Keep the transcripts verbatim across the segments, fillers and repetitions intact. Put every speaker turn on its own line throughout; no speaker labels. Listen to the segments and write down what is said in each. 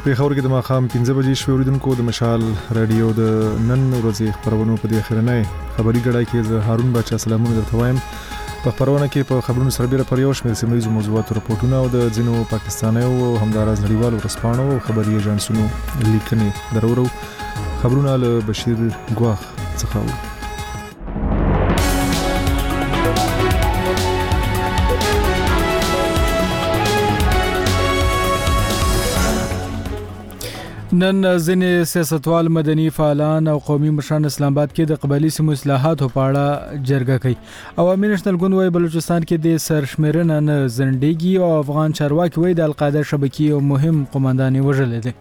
پیښور کې د ماښام پنځه بجې شوې. اوریدونکو د مشال رادیو د نن ورځې خبرونو په دې اخرنۍ خبري ګړۍ کې زه هارون باچا سلامونه درته وایم. په خبرونه کې په خبرونو سره پر یو شمېر سیمه ییزو موضوعاتو راپورټونه او د ځینو پاکستانیو او همداراز نړیوالو ورځپاڼو او خبري ایجنسونو لیکنې درورو. خبرونه له بشیر ګواخ څخه و.
نن ځینې سیاستوال، مدني فعالان او قومي مشران اسلام آباد کې د قبایلي سیمو اصلاحاتو په اړه جرګه کوي. عوامي نېشنل ګوند وايي بلوچستان کې د سرشمېرنه نه زندګي او افغان چارواکي وايي د القاعده شبکې یو مهم قوماندان وژلی دی.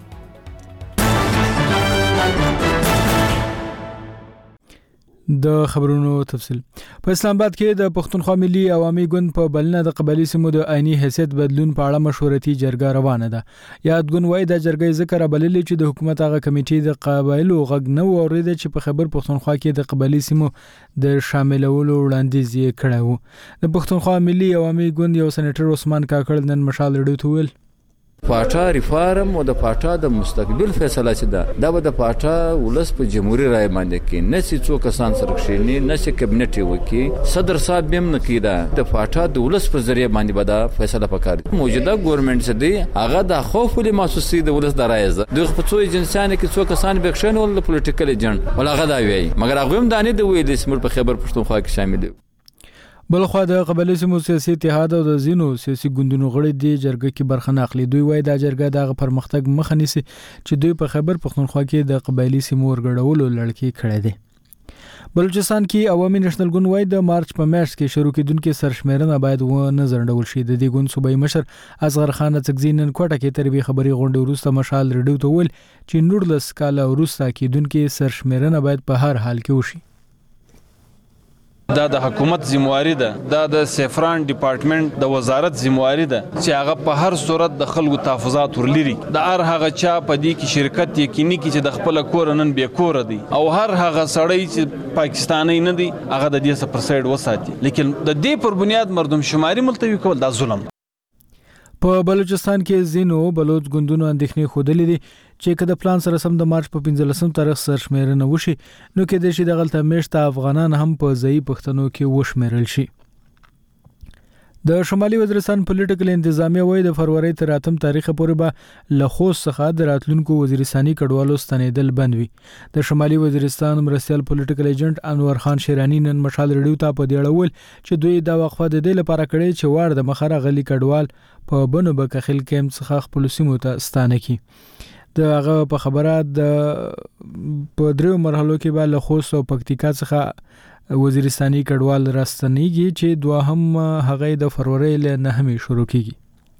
د خبرونو تفصیل. په اسلام آباد کې د پښتونخوا ملي عوامي ګوند په بلنه د قبایلي سیمو د عیني حیثیت بدلون په اړه مشورتي جرګه روانه ده. یاد ګوند وايي د جرګې ذکر بللې چې د حکومت هغه کمیټې د قبایلو غږ نه اورید چې په خبر پښتونخوا کې د قبایلي سیمو د شاملولو وړاندیز یې کړی و. د پښتونخوا ملي عوامي ګوند یو سېنیټر عثمان کاکړ نن مشال رډیو ته ویل
پاټا ریفارم او د پاټا د مستقبل فیصله چې ده دا به د پاټا ولس په جمهوریت رای باندې کې نه سي څو کسان سره کښینی نه سي کابینټ وکي صدر صاحب بیم نه کیدا د پاټا د ولس په ذریعہ باندې به دا فیصله وکړي. موجوده ګورنمنت څه دی هغه د خوف له محسوسي د ولس د رای زه د په څو ایجنسیانو کې څو کسان بخښنه ول پولیټیکل ایجنټ ولا غدا وی مګر هغه هم دانه د ویل سمر په خبر پښتونخوا کې شامل دي.
بلخوا د قبایلي سیمو سیاسي اتحاد او د ځینو سیاسي ګوندونو غړي د جرګه کې برخه نه اخلي. دوی وايي دا جرګه د پرمختګ مخه نیسي چې دوی په خبر پښتونخوا کې د قبایلي سیمو ورګړولو لړکې کړې دي. بلوچستان کې عوامي نېشنل ګوند وايي د مارچ په میاشت کې شروع کېدونکې سرشمېرنه باید ونه ځنډول شي. د دې ګوند صوبایي مشر اصغر خان اڅکزي نن کوټه کې تر دې خبري غونډې وروسته مشال رډیو ته ویل چې نورلس کاله وروسته کېدونکې سرشمېرنه باید په هر حال کې وشي.
دا د حکومت ذمہواری ده، دا د سیفران ډپارټمنټ د وزارت ذمہواری ده چې هغه په هر صورت د خلکو تحفظات ورلري. د هر هغه چا په دې کې شرکت یقیني کی چې د خپل کور نن به کور دی او هر هغه سړی چې پاکستانی نه دی هغه د دې سپر سایډ وساتي. لیکن د دې پر بنیاد مردم شماري ملتوي کول دا ظلم.
په بلوچستان کې زینو بلوچ ګوندونو اندېښنې ښودلې دي چې که د پلان سره سم د مارچ په پنځلسم تاریخ سرشمېرنه وشي نو کېدای شي دغلته میشته افغانان هم په ځایي پښتنو کې وشمېرل شي. د شمالي وزیرستان پولیټیکل انتظامیه وايي د فروری تر اتم تاریخ پورې به له خوست څخه د راتلونکو وزیرستاني کډوالو ستنېدل بند وي. د شمالي وزیرستان مرستیال پولیټیکل ایجنټ انور خان شیرانی نن مشال رډیو ته په دې اړه ویل چې دوی دا وقفه د دې لپاره کړې چې وار د مخره غلي کډوال په بنو بکخل کېم څخه خپل سیمو ته ستانه کی. د هغه په خبره د په دریو مرحلو کې به له خوست او پکتیکا څخه وزیرستاني کډوال راستنیږي چې دوهم هغه د فروری له نهمې شروع کیږي.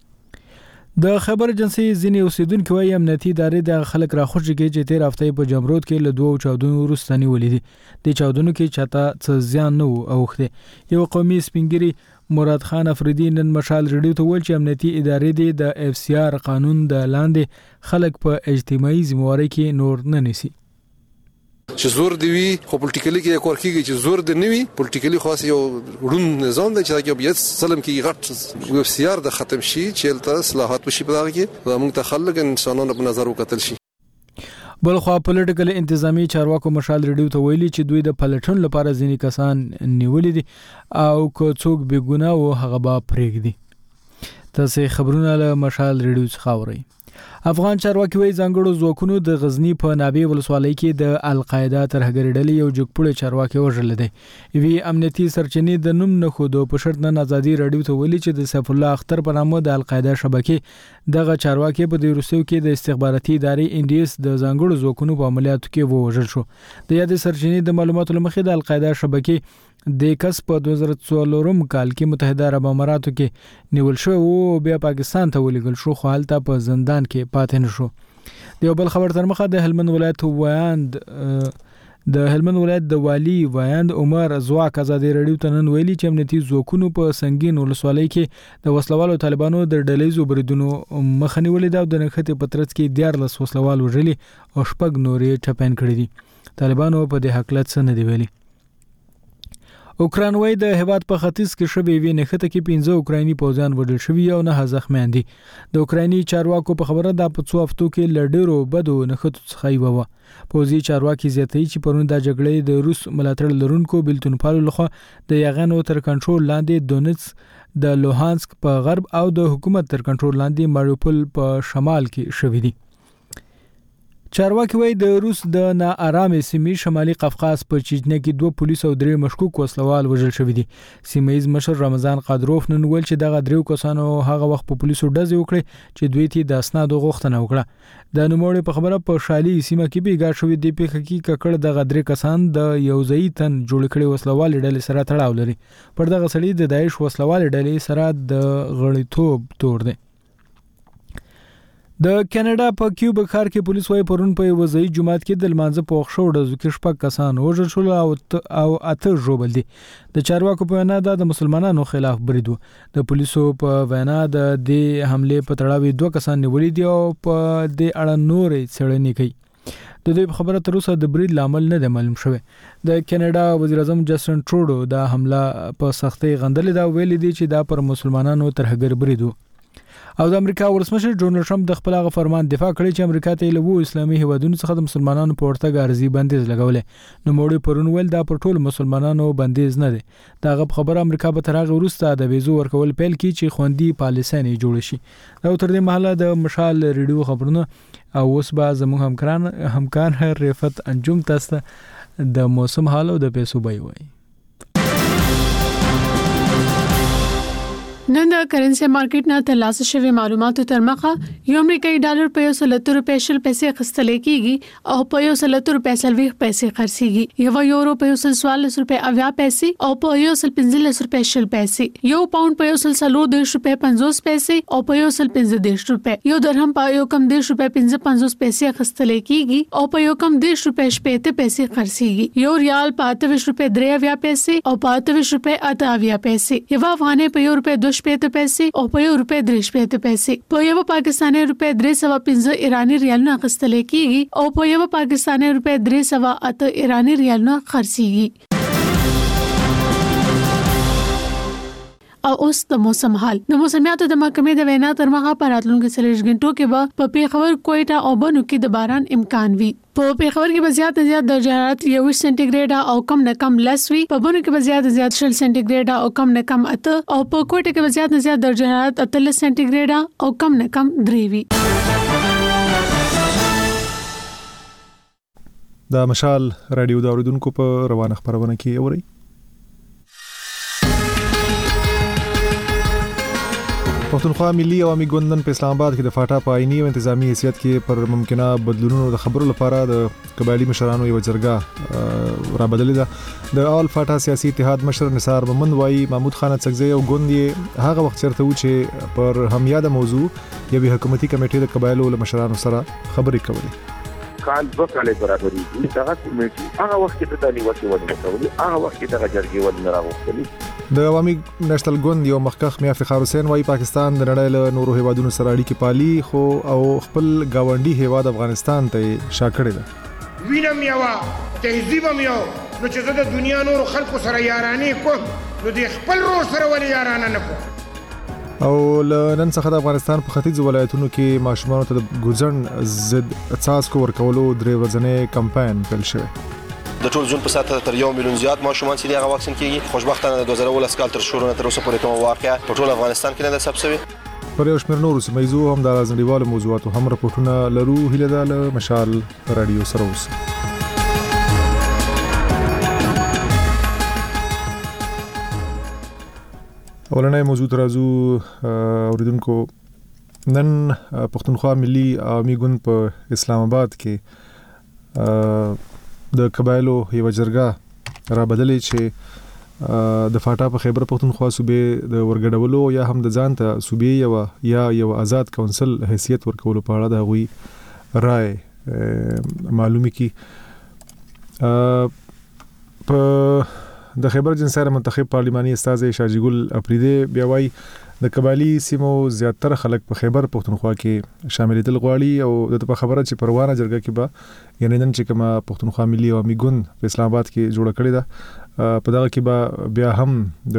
د خبر ایجنسی ځینې اوسیدونکو وايي امنیتي ادارې د خلک راخوشي کې چې تیر هفته په جمرود کې له دوه چاودنو وروسته نیولې دي. د چاودنو کې چاته څه زیان نه و اوخته. یو قومي سپینګری مراد خان افریدی نن مشال رډیو ته ویل چې امنیتي ادارې د اف سی آر قانون د لاندې خلک په اجتماعي ذمہواری کې نور نه نیسي.
چې زور دی وی خو پولیټیکلی کې کور کیږي چې زور دی نه وی پولیټیکلی خاص یو ورون نظام دی چې یو بیت سلام کې غټ یو سیار د ختم شي چې تل اصلاحات وشي په دغه کې موږ ته خلک انسانانو په نظر وکتل شي.
بلخوا پولیټیکل انتظامی چارواکو مشال رډیو ته ویلي چې دوی د پلټن لپاره ځینې کسان نیولې دي او که څوک بې ګناه و هغه به پرېږدي. تاسې خبرونه له مشال رډیو څخه اورئ. افغان چارواکي وايي ځانګړو ځواکونو د غزنی په نابي ولسوالۍ کې د القاعده ترهګرۍ ډلې یو جګپوړی چارواکي وژل دي. وی امنیتي سرچینې د نوم نه خودو په شرط نن ازادي رډیو ته ویلي چې د سیف الله اختر په نامه د القاعده شبکې دغه چارواکي په دې روسیو کې د استخباراتي ادارې ان ډي اس د ځانګړو ځواکونو په عملیاتو کې ووژل شو. د یادې سرچینې د معلوماتو لمخې د القاعده شبکې د کس په دوه زره څلورم کال کې متحده عرب اماراتو کې نیول شو او بیا پاکستان ته ولېږل شو خو هلته په زندان کې پاتې نشو. د یو بل خبر تر مخه د هلمند ولایت وایند د هلمند ولایت د والی وایند عمر زواک ازادي رډیو ته نن ویلي چې امنیتي ځواکونو په سنگین ولسوالۍ کې د وسلوالو طالبانو د ډلېزو بریدونو مخه نیولې ده او د نښتې په ترڅ کې دیارلس وسلوال وژلي او شپږ نورې ټپیان کړي دي. طالبانو په دې هکله څه نه دی ویلي. اوکران وای د هیواد په ختیځ کې شوی وی نخته کې پنځه اوکرایني پوځیان وډل شوی او نه زخمیان دي. د اوکرایني چارواکو په خبره د په څو هفتو کې لډیرو بدو نخته څخه یو و. پوځي چارواکي زیاتوي چې پرون د جګړې د روس ملاتړ لرونکو بلتونپالو لخوا د یغانو تر کنټرول لاندې دونیتس د لوهانسک په غرب او د حکومت تر کنټرول لاندې ماریوپول په شمال کې شوی دي. چارواکي وای د روس د ناارامه سیمې شمالي قفقاز په چچنیا کې دوه پولیس او درې مشکوک وسلوال وژل شوی دي. سیمایي مشر رمضان قادروف نن ویل چې دغه درې کسانو هغه وخت په پولیسو ډزې وکړې چې دوی ته د اسناد غوښتنه وکړه. د نوموړي په خبره په شالي سیمه کې بیګا شوی دی په حقیقت ککړ دغه درې کسان د یو ځای تن جوړ کړي وسلوال ډلې سره تړاو لري. پر دغه سړي د داعش وسلوال ډلې سره د غړیتوب تور دي. د کینیډا په کیوبک ښار کې پولیس وايي پرون په وځي جمعات کې د لمانځه په وخت شو د شپږ کسان وژل شول او اته ژوبل دي. د چارواکو په وینا د مسلمانانو خلاف برید و. د پولیسو په وینا د دې حمله په تړاو دوه کسان نیولې دي او په دې اړه نورې څېړنې کوي. د دې خبره تر اوسه د برید لامل نه دی معلوم شوی. د کینیډا وزیر اعظم جسټن ټروډو د حمله په سختۍ غندلې دا ویلي دي چې دا پر مسلمانانو ترهګر برید و. او د امریکا ولسمشر ډونالد ټرمپ د خپل غ فرمان دفاع کړی چې امریکا ته له وو اسلامي هیوادونو څخه د مسلمانانو په ورتګ ارزي بندیز لګولې. نو موړي پرون ویل دا پر ټول مسلمانانو بندیز نه دی. دا غو خبره امریکا به تر هغه وروسته د ویزو ورکول پیل کی چې خوندي پالیسۍ جوړ شي. دا تر دې مهاله د مشال ریډیو خبرونه او اوس به زموږ همکاران همکار رفت انجم تاسو د موسم حال او د پیسو بای وای.
نن د کرنسي مارکیټ نه ترلاسه شوی معلوماتو تر مخه یو امریکایي ډالر په یو سل روپۍ شل پیسې خستل کېږي او په یو سل روپۍ سلويخ پیسې خرڅيږي. یو یورو په یو سل چواليس روپۍ اویا پیسې او په یو سل پنځلس روپۍ شل پیسې. یو پاوند په یو سل څلور روپۍ پنځوس پیسې او په یو سل پنځه روپۍ. یو درهم په یو کم دیش روپۍ پنځه پنځوس پیسې خستل کېږي او په یو کم دیش روپۍ شپږ پیسې خرڅيږي. یو ریال په اته روپۍ درې اویا پیسې او په اته روپۍ اته اویا پیسې. یو افغانۍ په یو روپۍ دوه شپږ پیسې او په یو روپۍ درې شپږ پیسې. په یو پاکستاني روپۍ درې سو پنځه ایرانی ریالونه اخیستل کېږي او په یو پاکستاني روپۍ درې سو اته ایرانی ریالونه خرڅيږي. او اوس د موسم حال. د موسمیاتو د محکمې د وینا تر مخه په راتلونکو څلور غنټو کې به په پیښور کوئټه او بنو کې د باران امکان وي. په پیښور کې به زیات نه زیات درجه حرارت یو سانتي ګریډ او کم نه کم لس وي. په بنو کې به زیات نه زیات شل سانتي ګریډ او کم نه کم اته او په کوئټه کې به زیات نه زیات درجه حرارت اتلس سانتي ګریډ او کم نه کم درې وي.
دا مشال رادیو د اوریدونکو په روانه خبرونه کې اوري. پښتونخوا ملي عوامي ګوند په اسلام آباد کې د فاټا په آئینی او انتظامی حیثیت کې پر ممکنه بدلونونو د خبرو لپاره د قبایلی مشرانو یو جرګه را بدلې ده. د اول فاټا سیاسي اتحاد مشر نثار محمد وای محمود خان څکزی او ګوند یې هغه وخت چرته و چې پر همیاده موضوع یوه حکومتي کمیټې د قبایلو مشرانو سره خبرې کولې.
کال دوه کاله برابرې دي دغه کمیټي هغه وخت کې د نیوکې ونه کولې هغه وخت کې دغه جرګې ونه راغوښتلې.
د عوامي نېشنل ګوند یو مخکخ میا فخر حسین وايي پاکستان د نړۍ له نورو هیوادونو سره اړیکې پالي خو او خپل گاونډي هیواد افغانستان ته شاکړې ده.
وینم یو تهذیب یو نو چې زه د دنیا نورو خلکو سره یارانې کوم نو د خپل رور سره ولې یارانه نه کوم.
او نن څخه د افغانستان په ختیځ ولایتونو کې ماشومانو ته د ګوزن ضد څاڅکو ورکولو درې ورځنی کمپاین پیل شوی.
د ټول ځون په ساته تر یو میلیون زیات ماشومان چې هغه واکسین کیږي. خوشبختانه د دوه زره ولس کال تر شروع نه تر اوسه پورې کوم واقعیا په ټول افغانستان کې نه ده ثبت شوی.
پر یو شمېر نورو سیمایزو هم د نړیوالو موضوعاتو هم راپورټونه لرو. هیله ده له مشال رادیو سره اوس. اولنۍ موضوع ترازو اوریدونکو نن پښتونخوا ملي عوامي ګوند په اسلام آباد کې د قبایلو یو جرګه را بدلې چې د فاټا په خیبر پښتونخوا صوبې د ورګډولو یا هم د ځان ته صوبې یو یا یو آزاد کونسل حیثیت ورکولو په اړه د غوي رائے معلومي کی. په د خیبر جنسار منتخب پارلیماني استاد شاجی ګل اپریدي بیا وای د قبایلی سیمو زیاتره خلک په خیبر پښتونخوا کې شاملېدل غواړي او د په خبره چې پروانه جرګه کې به یعنی نن چې کومه پښتونخوا ملي عوامي ګوند په اسلام آباد کې جوړه کړې ده په دغه کې به بیا هم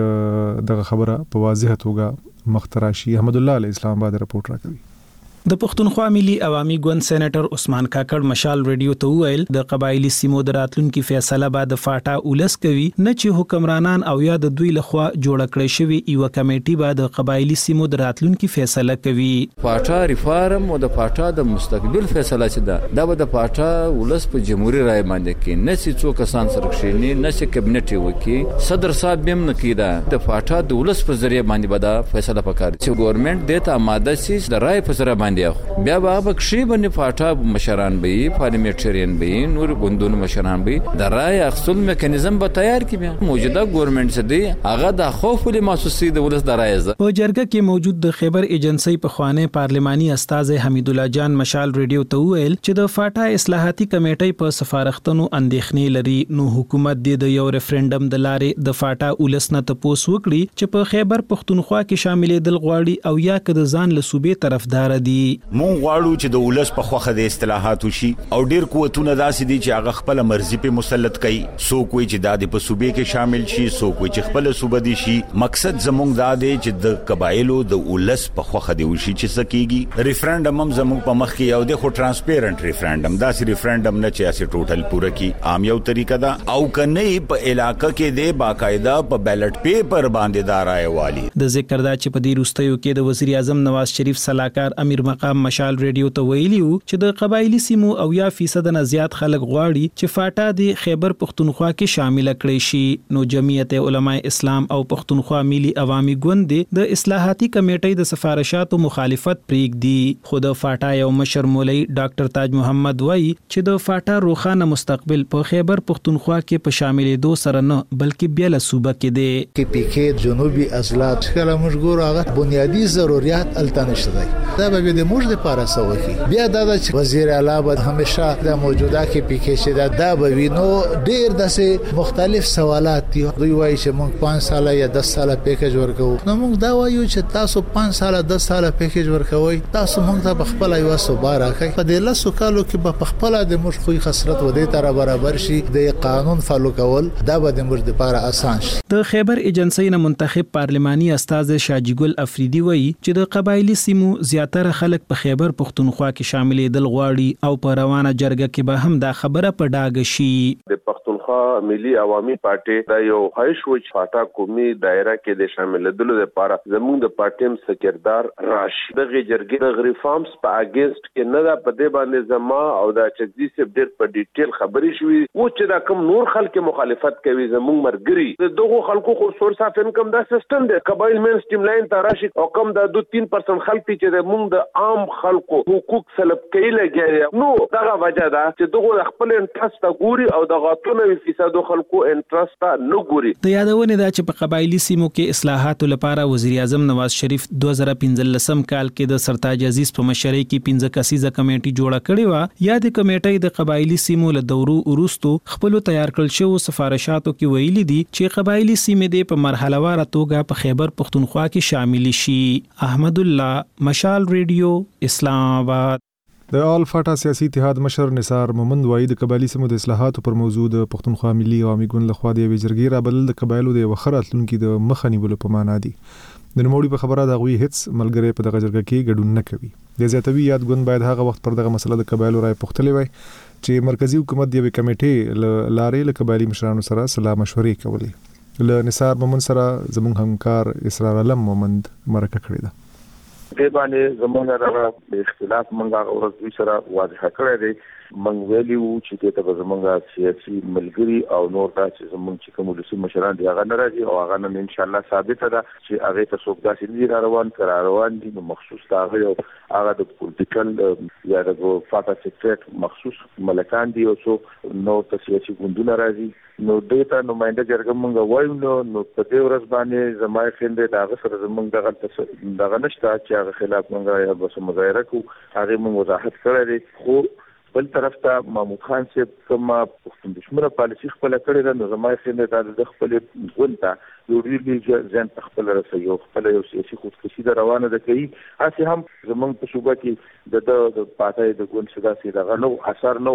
د دغه خبره په واضح توګه مختراشي. احمد الله علی اسلام آباد رپورټ راکوي.
د پښتونخوا ملي عوامي ګوند سېنیټر عثمان کاکړ مشال ریډیو ته وویل د قبایلی سیمو د راتلونکو فیصله به د فاټا اولس کوي، نه چې حکمرانان او یا د دوی لخوا جوړ کړی شوی یو کمیټي به د قبایلی سیمو د راتلونکو فیصله کوي.
فاټا ریفارم او د فاټا د مستقبل فیصله چې ده دا به د فاټا اولس په جمهوریت رائے باندې کې نه سي څو کسان سره کښینی، نه سي کابینټ وکي، صدر صاحب هم نه کیدا. د فاټا د اولس په ذریعہ باندې به دا فیصله وکړي چې ګورنمنت دته آماده سي د رائے په سره باندې بیا به بکشي باندې فاټا مشران به پارلیمنټریان به نور ګوندونو مشران به د رائے اخصول میکانیزم به تیار کی. بیا موجوده ګورنمنت څه دی هغه د خوف له محسوسي د ولس د رائے ز
په جرګه کې موجود د خیبر ایجنسی په خوانه پارلماني استاد حمید الله جان مشال ریډیو ته ویل چې د فاټا اصلاحاتي کمیټې په سفارښتونو اندېښنې لري، نو حکومت د یو ریفرندم د لارې د فاټا ولس نه تپوس وکړي چې په خیبر پښتونخوا کې شاملې دل غواړي او یا که د ځان له صوبې طرفدار دي.
مونږ غواړو چې د ولس په خوخه د اصلاحات وشي او ډیر قوتونه داسې دي چې هغه خپل مرزي په مسلط کوي. څوک وایي چې د په صوبې کې شامل شي، څوک وایي چې خپل صوبه دي شي. مقصد زمونږ دا دی چې د قبایلو د ولس په خوخه دی وشي چې سکیږي. ریفرندم هم زمونږ په مخ کې یو د خو ترانسپیرنت ریفرندم داسې ریفرندم نه چې اسې ټوټل پوره کی عام یو طریقه ده او کنه په علاقې کې د باقاعده په بیلټ پیپر باندې دارای والی.
د ذکر دا چې په دې روستیو کې د وزیر اعظم نواز شریف صلاحکار امیر مقام مشال ریډیو ته ویلیو چې د قبایلی سیمو او یا فیصد نه زیات خلک غواړي چې فاټا د خیبر پښتونخوا کې شامل کړي شي. نو جمعیت علماء اسلام او پښتونخوا ملي عوامي ګوند د اصلاحاتي کمیټې د سفارشاتو مخالفت پریږدي. خو د فاټا یو مشر مولوی ډاکټر تاج محمد وایي چې د فاټا روخانه مستقبل په خیبر پښتونخوا کې په شاملېدو سره نه بلکې بیا له صوبه کې دی.
کې پیکې جنوبي اضلاع کله موږ ګورو هغه بنیادی ضرورت التنشت دی. دا به د موږ لپاره سوي بیا دا چې وزیر اعلی به همیشه د موجوده کې پیکې چې دا دا به وینو ډیر داسې مختلف سوالات دي. دوی وایي چې موږ پنځه ساله یا دس ساله پیکیج ورکو، نو موږ دا وایو چې تاسو پنځه ساله دس ساله پیکیج ورکوي، تاسو موږ ته خپل یو صوبه راکړئ. په دې لاسو کالو کې به خپل د موږ خو خسرت ودی تر برابر شي. د قانون فالو کول دا به د موږ لپاره اسان شي.
د خیبر ایجنسی نه منتخب پارلماني استاد شاجی ګل افریدي وایي چې د قبایلی سیمو زیاتره خلک په خیبر پښتونخوا کې شاملې دل غواړي او په روانه جرګه کې به هم دا خبره په ډاګه شي.
د پښتونخوا ملي عوامي پارټي دا یو خواهش و چې فاټا قومي دایره کې د شاملېدلو لپاره زموږ د پارټیم سکردار راشي. دغه جرګې د ریفارمز په اگینست کې نه دا په دې باندې زما او د چګزي سپ ډېر په ډیټیل خبرې شوې و چې دا کوم نور خلک مخالفت کوي زموږ مرګري دغه خلکو خو سورس اف انکم دا سیستم دی قبایل مین سټیم لاین ته راشي او کم د دوه تین پرسنټ خلک چې موږ د عام خلکو حقوق سلب کوي لګي. نو دغه وجه ده چې دغه خپل انټرست ګوري او دغه اتنوي فیصد خلکو انټرست نه ګوري.
د یادونه ده چې په قبایلی سیمو کې اصلاحاتو لپاره وزیر اعظم نواز شریف دوه زره پنځلسم کال کې د سرتاج عزیز په مشرۍ کې پنځه کسیزه کمیټي جوړه کړې و. یا د کمیټې د قبایلی سیمو له دورو وروستو خپل تیار کړل شو سفارشاتو کې ویلي دي چې قبایلی سیمې د په مرحله واره توګه په خیبر پښتونخوا کې شامل شي. احمد الله مشال ریډیو اسلام آباد.
د آل فاټا سیاسي اتحاد مشر نثار مومند وایي د قبایلی سیمو د اصلاحاتو پر موضوع د پښتونخوا ملي عوامي ګوند لخوا د یوې جرګې رابلل د قبایلو د یو ښه راتلونکي د مخه نیولو په معنا دي. د نوموړي په خبره د هغوی هیڅ ملګری په دغه جرګه کې ګډون نه کوي. د زیاتوي یاد ګوند باید هغه وخت پر دغه مسله د قبایلو رائے پوښتلې وای چې مرکزی حکومت د یوې کمیټې لارې له قبایلي مشرانو سره سلا مشورې کولې. له نثار مومند سره زموږ همکار اسرار علم مومند مرکه کړې ده.
دې باندې زمونږ د اختلاف منګه او دوی سره واضح کړی دی. منګ ویلیو چې ته زمونږ سیاسي ملګری او نور تاسو زمونږ چې کوم ولسی مشران دی هغه ناراضي او هغه نن ان شاء الله ثابت ده چې هغه ته څوک داسې نه روان کړه روان دي. نو مخصوص هغه هغه د پولیټیکل یا د فاټا سیکریټ مخصوص ملکان دي او څو نو ته سیاسي ګوندونه راځي. نو دیتا نمائنده جرګه مونږ وایو نو نو په دې ورځ باندې زمای خنده دا سره زمونږ دغه دغه نشته چې هغه خلاف مونږ یا بس مظاهره کو هغه مونږ وضاحت کړی. خو بل طرف ته محمود خان صاحب کوم پښتون دشمنه پالیسي خپل کړی ده. نو زمای خنده د خپل ګوند یو ډیر ځان خپل رسي یو خپل یو سیاسي خودکشي د روانه ده کوي. هڅه هم زمونږ په شوبه کې د د پاتې د ګوند صدا سي دغه نو اثر نو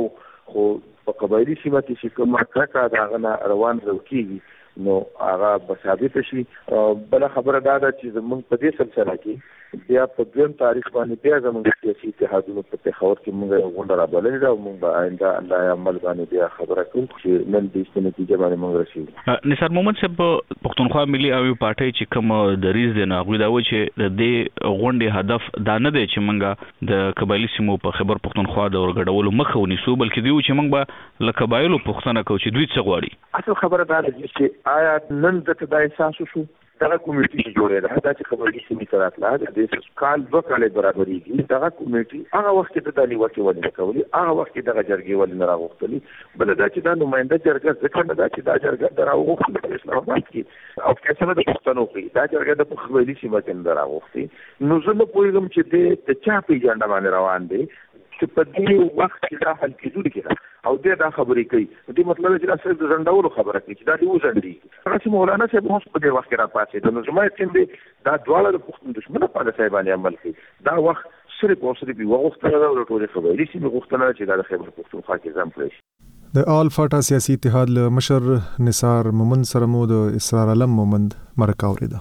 خو په قبایلی سیمه کې چې کومه کړه دا غنا روان روکیږي نو هغه به ثابت شي. بل خبره دا ده چې زموږ په دې سلسله کې بیا په دویم تاریخ باندې بیا زموږ سیاسي اتحادونو په پېښور کې موږ غونډه رابللې ده او موږ به آینده الله یې عمل باندې بیا خبره کوو چې نن دې څه نتیجه باندې موږ رسېږو.
نثار محمد صاحب پښتونخوا ملي او پارټۍ چې کوم دریځ دی نه هغوی دا و چې د دې غونډې هدف دا نه دی چې موږ د قبایلي سیمو په خیبر پښتونخوا د ورګډولو مخه ونیسو بلکې دی چې موږ به له قبایلو پوښتنه کوو چې دوی څه غواړي.
اصل خبره دا ده چې آیا نن دته دا احساس شو دغه کمیټي جوړه ده دا چې قبایلي سیمې سره راتله د کال دوه کاله برابرېږي دغه کمیټي هغه وخت کې د دالي وکي ولې کولی هغه وخت کې دغه جرګې ولې نه راغوښتلي بل دا چې دا نماینده جرګه ځکه نه دا چې دا جرګه دراغوښتل په اسلام آباد کې او کیسه د پښتنو کې دا جرګه د قبایلي سیمې کې دراغوښتي نو زه نه پوهیږم چې د چا په اجنډا باندې روان دي چې په دې وخت کې دا حل کېدل کېږي او دې دا خبرې کوي دې مطلب چې دا صرف د ځنداولو خبره کوي چې دا دی وزندي هغه چې مولانا صاحب هم په دې وخت کې را پاتې د نظام یې څنګه دا دواړه د پښتون دښمنه په ځای باندې عمل کوي دا وخت صرف او صرف یو وختونه د ټولې خبرې چې وختونه چې دا د خیبر پښتونخوا کې ځم کړی
د آل فاټا سیاسي اتحاد له مشر نثار مومند سره مو د اسرار علم مومند مرکه اوریده.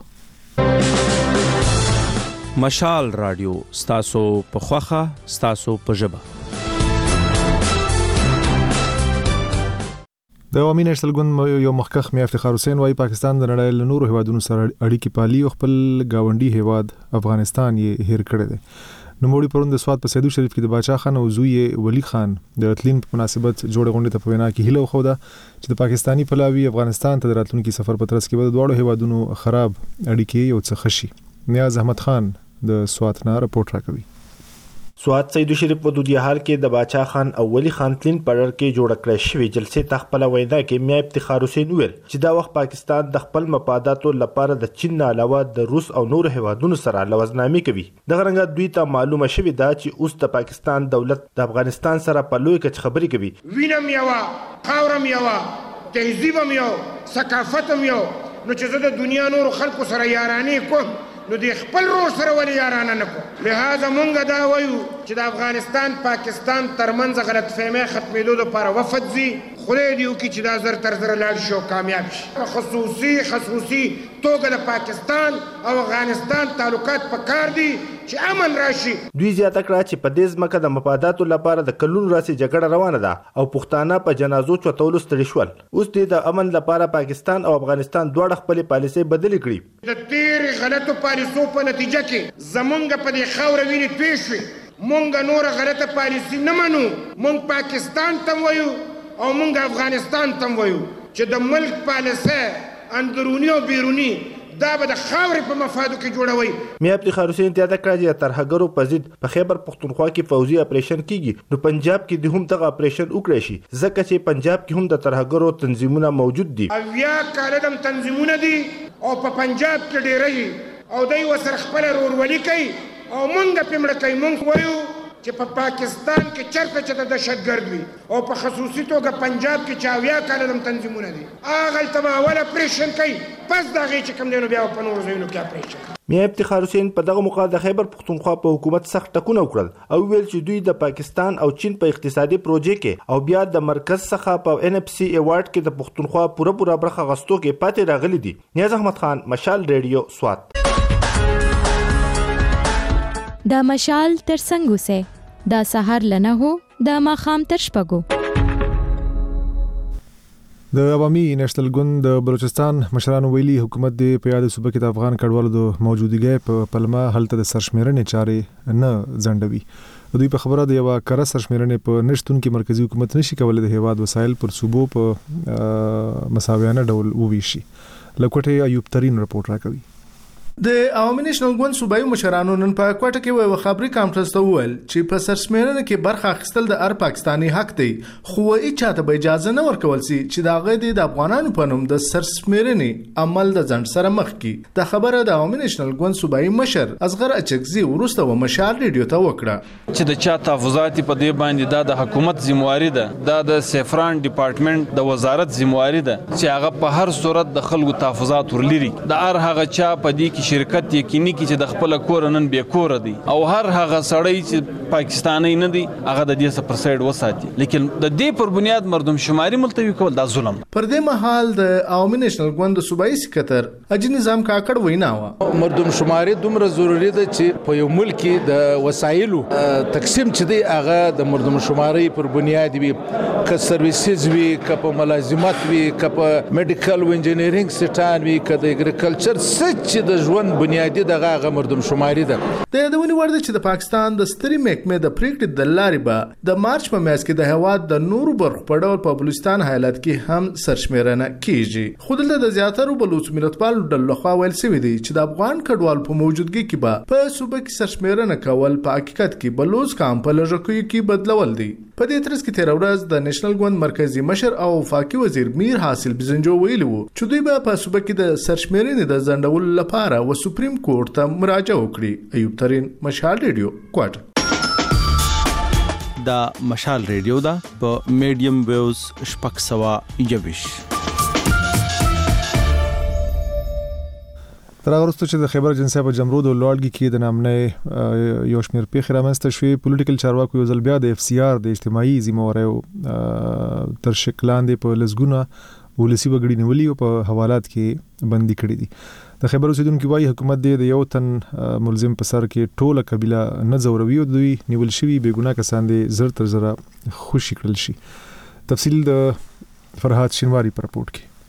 مشال رادیو ستاسو په خوخه ستاسو په ژبه.
د عوامي نېشنل ګوند یو مخکخ میا افتخار حسین وايي پاکستان د نړۍ له نورو هیوادونو سره اړیکې پالي او خپل گاونډي هیواد افغانستان یې هیر کړی دی. نوموړي پرون د سواد په سیدو شریف کې د باچا خان او زوی ولی خان د تلین په مناسبت جوړ غونډه ته په وینا کې هیله وخوده چې د پاکستانی پلاوی افغانستان ته د راتلونکي سفر په ترڅ کې به د دوه هیوادونو خراب اړیکې یو څه خشي. نیاز احمد خان د سواد نه رپورټ راکوي.
سواد سیدو شریف په دودیه حال کې د باچا خان او ولی خان تلین پړر کې جوړ کړی شوی جلسې تخپل وینا کې میا افتخار حسین ویل چې دا وخت پاکستان د خپل مفاداتو لپاره د چین نه علاوه د روس او نور هیوادونو سره لوزنامي کوي. د غرنګ دوی ته معلومه شوی دا چې اوس د پاکستان دولت د افغانستان سره په لوی کچ خبرې کوي.
وینم یوا خاورم یوا تهذیبم یو ثقافتم یو نو چې زه د دنیا نور خلکو سره یارانه کوم نو د خپل رور سره ولې یارانه نه کوم. لہذا مونږ دا وایو چې د افغانستان پاکستان ترمنځ غلط فهمي ختمېدو لپاره وفد زی خدای دې وکړي چې دا زر تر زر لاړ شي او کامیاب شي. خصوصي خصوصي توګه د پاکستان او افغانستان تعلقات په کار دي چې امن راشي.
دوی زیاته کړه چې په دې ځمکه د مفاداتو لپاره د کلونو راسي جګړه روانه ده او پښتانه په جنازو چوتولو ستړي شول. اوس دې د امن لپاره پاکستان او افغانستان دواړه خپل پالیسۍ بدلې کړي.
د تیر غلطو پالیسو په نتیجه کې زمونږ په دې خاوره وینې توی شوې. مونږ نور غلطه پالیسي نه منو. مونږ پاکستان ته وایو او مونږ افغانستان ته وایو چې د ملک پالیسي اندرونی او بیرونی دا به د خاورې په مفادو کې جوړوي.
میا افتخار حسین ته دا کړی چې ترهګرو په ضد په خیبر پښتونخوا کې فوزي اپریشن کیږي نو پنجاب کې د هم دغه اپریشن وکړي شي ځکه چې پنجاب کې هم د ترهګرو تنظیمونه موجود دي.
اویا کاله د تنظیمونه دي او په پنجاب کې ډېری او دوی وسره خپل رورولي کوي او مونږ په مړه کوي. مونږ وایو چې په پاکستان کې چرته چې د دهشتګرد وي او په خصوصي توګه پنجاب کې چې اویا کاله د تنظیمونه دي هغلته به اول اپریشن کوي پس د هغې چې کوم دی نو بیا په نورو ځایونو کې اپریشن کوي.
میا افتخار حسین په دغه موقع د خیبر پښتونخوا په حکومت سخت ټکونه وکړل او ویل چې دوی د پاکستان او چین په اقتصادي پروژې کې او بیا د مرکز څخه په ان اف سي ایوارډ کې د پښتونخوا پوره پوره برخه غستو کې پاتې راغلي دي. نیاز احمد خان مشال ریډیو سواد.
دا مشال تر څنګه سه دا سحر لنه هو دا ماخام تر شپګو.
د عوامي نېشنل ګوند د بلوچستان مشرانو ویلي حکومت د پیاده صوبه کې د افغان کډوالو د موجودګۍ په پلمه هلته د سرشمیرنې چارې نه ځنډوي. دوی په خبره د یو کره سرشمیرنې په نشتون کې مرکزی حکومت نشي کولای د هیواد وسایل پر صوبو په مساویانه ډول وویشي. لکوټه ایوب ترين رپورټ راکوي.
د عوامي نېشنل ګوند صوبایي مشرانو نن په کوټه کې یو خبري کانفرنس ته وویل چې په سرشمیرنه کې برخه اخیستل د هر پاکستاني حق دی خو هیڅ چاته به اجازه نه ورکول سي چې دا غي د افغانانو په نوم د سرشمیرنې عمل د ځند سره مخ کی. د خبره د عوامي نېشنل ګوند صوبایي مشر اصغر اچکزي ورسته و مشال ریډیو ته وکړه
چې د چا تحفظات په دې باندې دا د حکومت ذمہواری ده دا د سیفران ډپارټمنټ د وزارت ذمہواری ده چې هغه په هر صورت د خلکو تحفظات ورلري. د هر هغه چا په دې کې شرکت یقیني کی چې د خپل کور نن به کور دی او هر هغه سړی چې پاکستاني نه دي هغه د دې سپر سایډ وساتي، لیکن د دې پر بنیاد مردم شماري ملتوي کول دا ظلم.
پر دې مهال د عوامي نېشنل ګوند صوبایي سکتر اجي نظام کاکړ وینا وا
مردم شماري دومره ضروری ده چې په یو ملک کې د وسایلو تقسیم چې دی هغه د مردم شماري پر بنیاد وي، که سرویسز وي، که په ملازمت وي، که په میډیکل و انجینرینګ سټان وي، که د اګریکلچر سچ د ژوند بنیادی دغه هغه مردم شماري ده.
د یادونې وړ ده چې د پاکستان د ستري محکمې د پریکړې د لارې به د مارچ په میاشت کې د هیواد د نورو برخو په ډول په بلوچستان ایالت کې هم سرشمیرنه کیږي. خو دلته د زیاترو بلوچ ملتپالو ډلو لخوا ویل شوی دی چې د افغان کډوال په موجودګي کې به په صوبه کې سرشمیرنه کول په حقیقت کې بلوچ کام په لږکیو کې بدلول دي. په دې ترڅ کې تیر ورځ د نېشنل ګوند مرکزی مشر او وفاقي وزیر میر حاصل بزنجو ویلي وو چې دوی به په صوبه کې د سرشمیرنې د ځنډولو لپاره و سپریم کورټ ته مراجعه وکړي. ایوب ترين، مشال ریډیو، کوټ.
دا مشال ریډیو دا په میډیم ویوز شپږ سوه یوویش.
تر هغه وروسته چې د خیبر اجنسی په جمرود او لوړګي کې د نامنې یو شمېر پیښې رامنځته شوې، پولیټیکل چارواکو یو ځل بیا د اف سی آر د اجتماعي ذمہوارۍ تر شکل لاندې په لسګونه ولسی وګړي نیولي او په حوالات کې بندي کړي دي. د خیبر اوسیدونکو وايي حکومت د یو تن ملزم په سر کې ټوله قبیله نه ځوروي او دوی نیول شوي بې ګناه کسان دي زر تر زره خوشي کړل شي. تفصیل د فرهاد شینواری په رپورټ کې.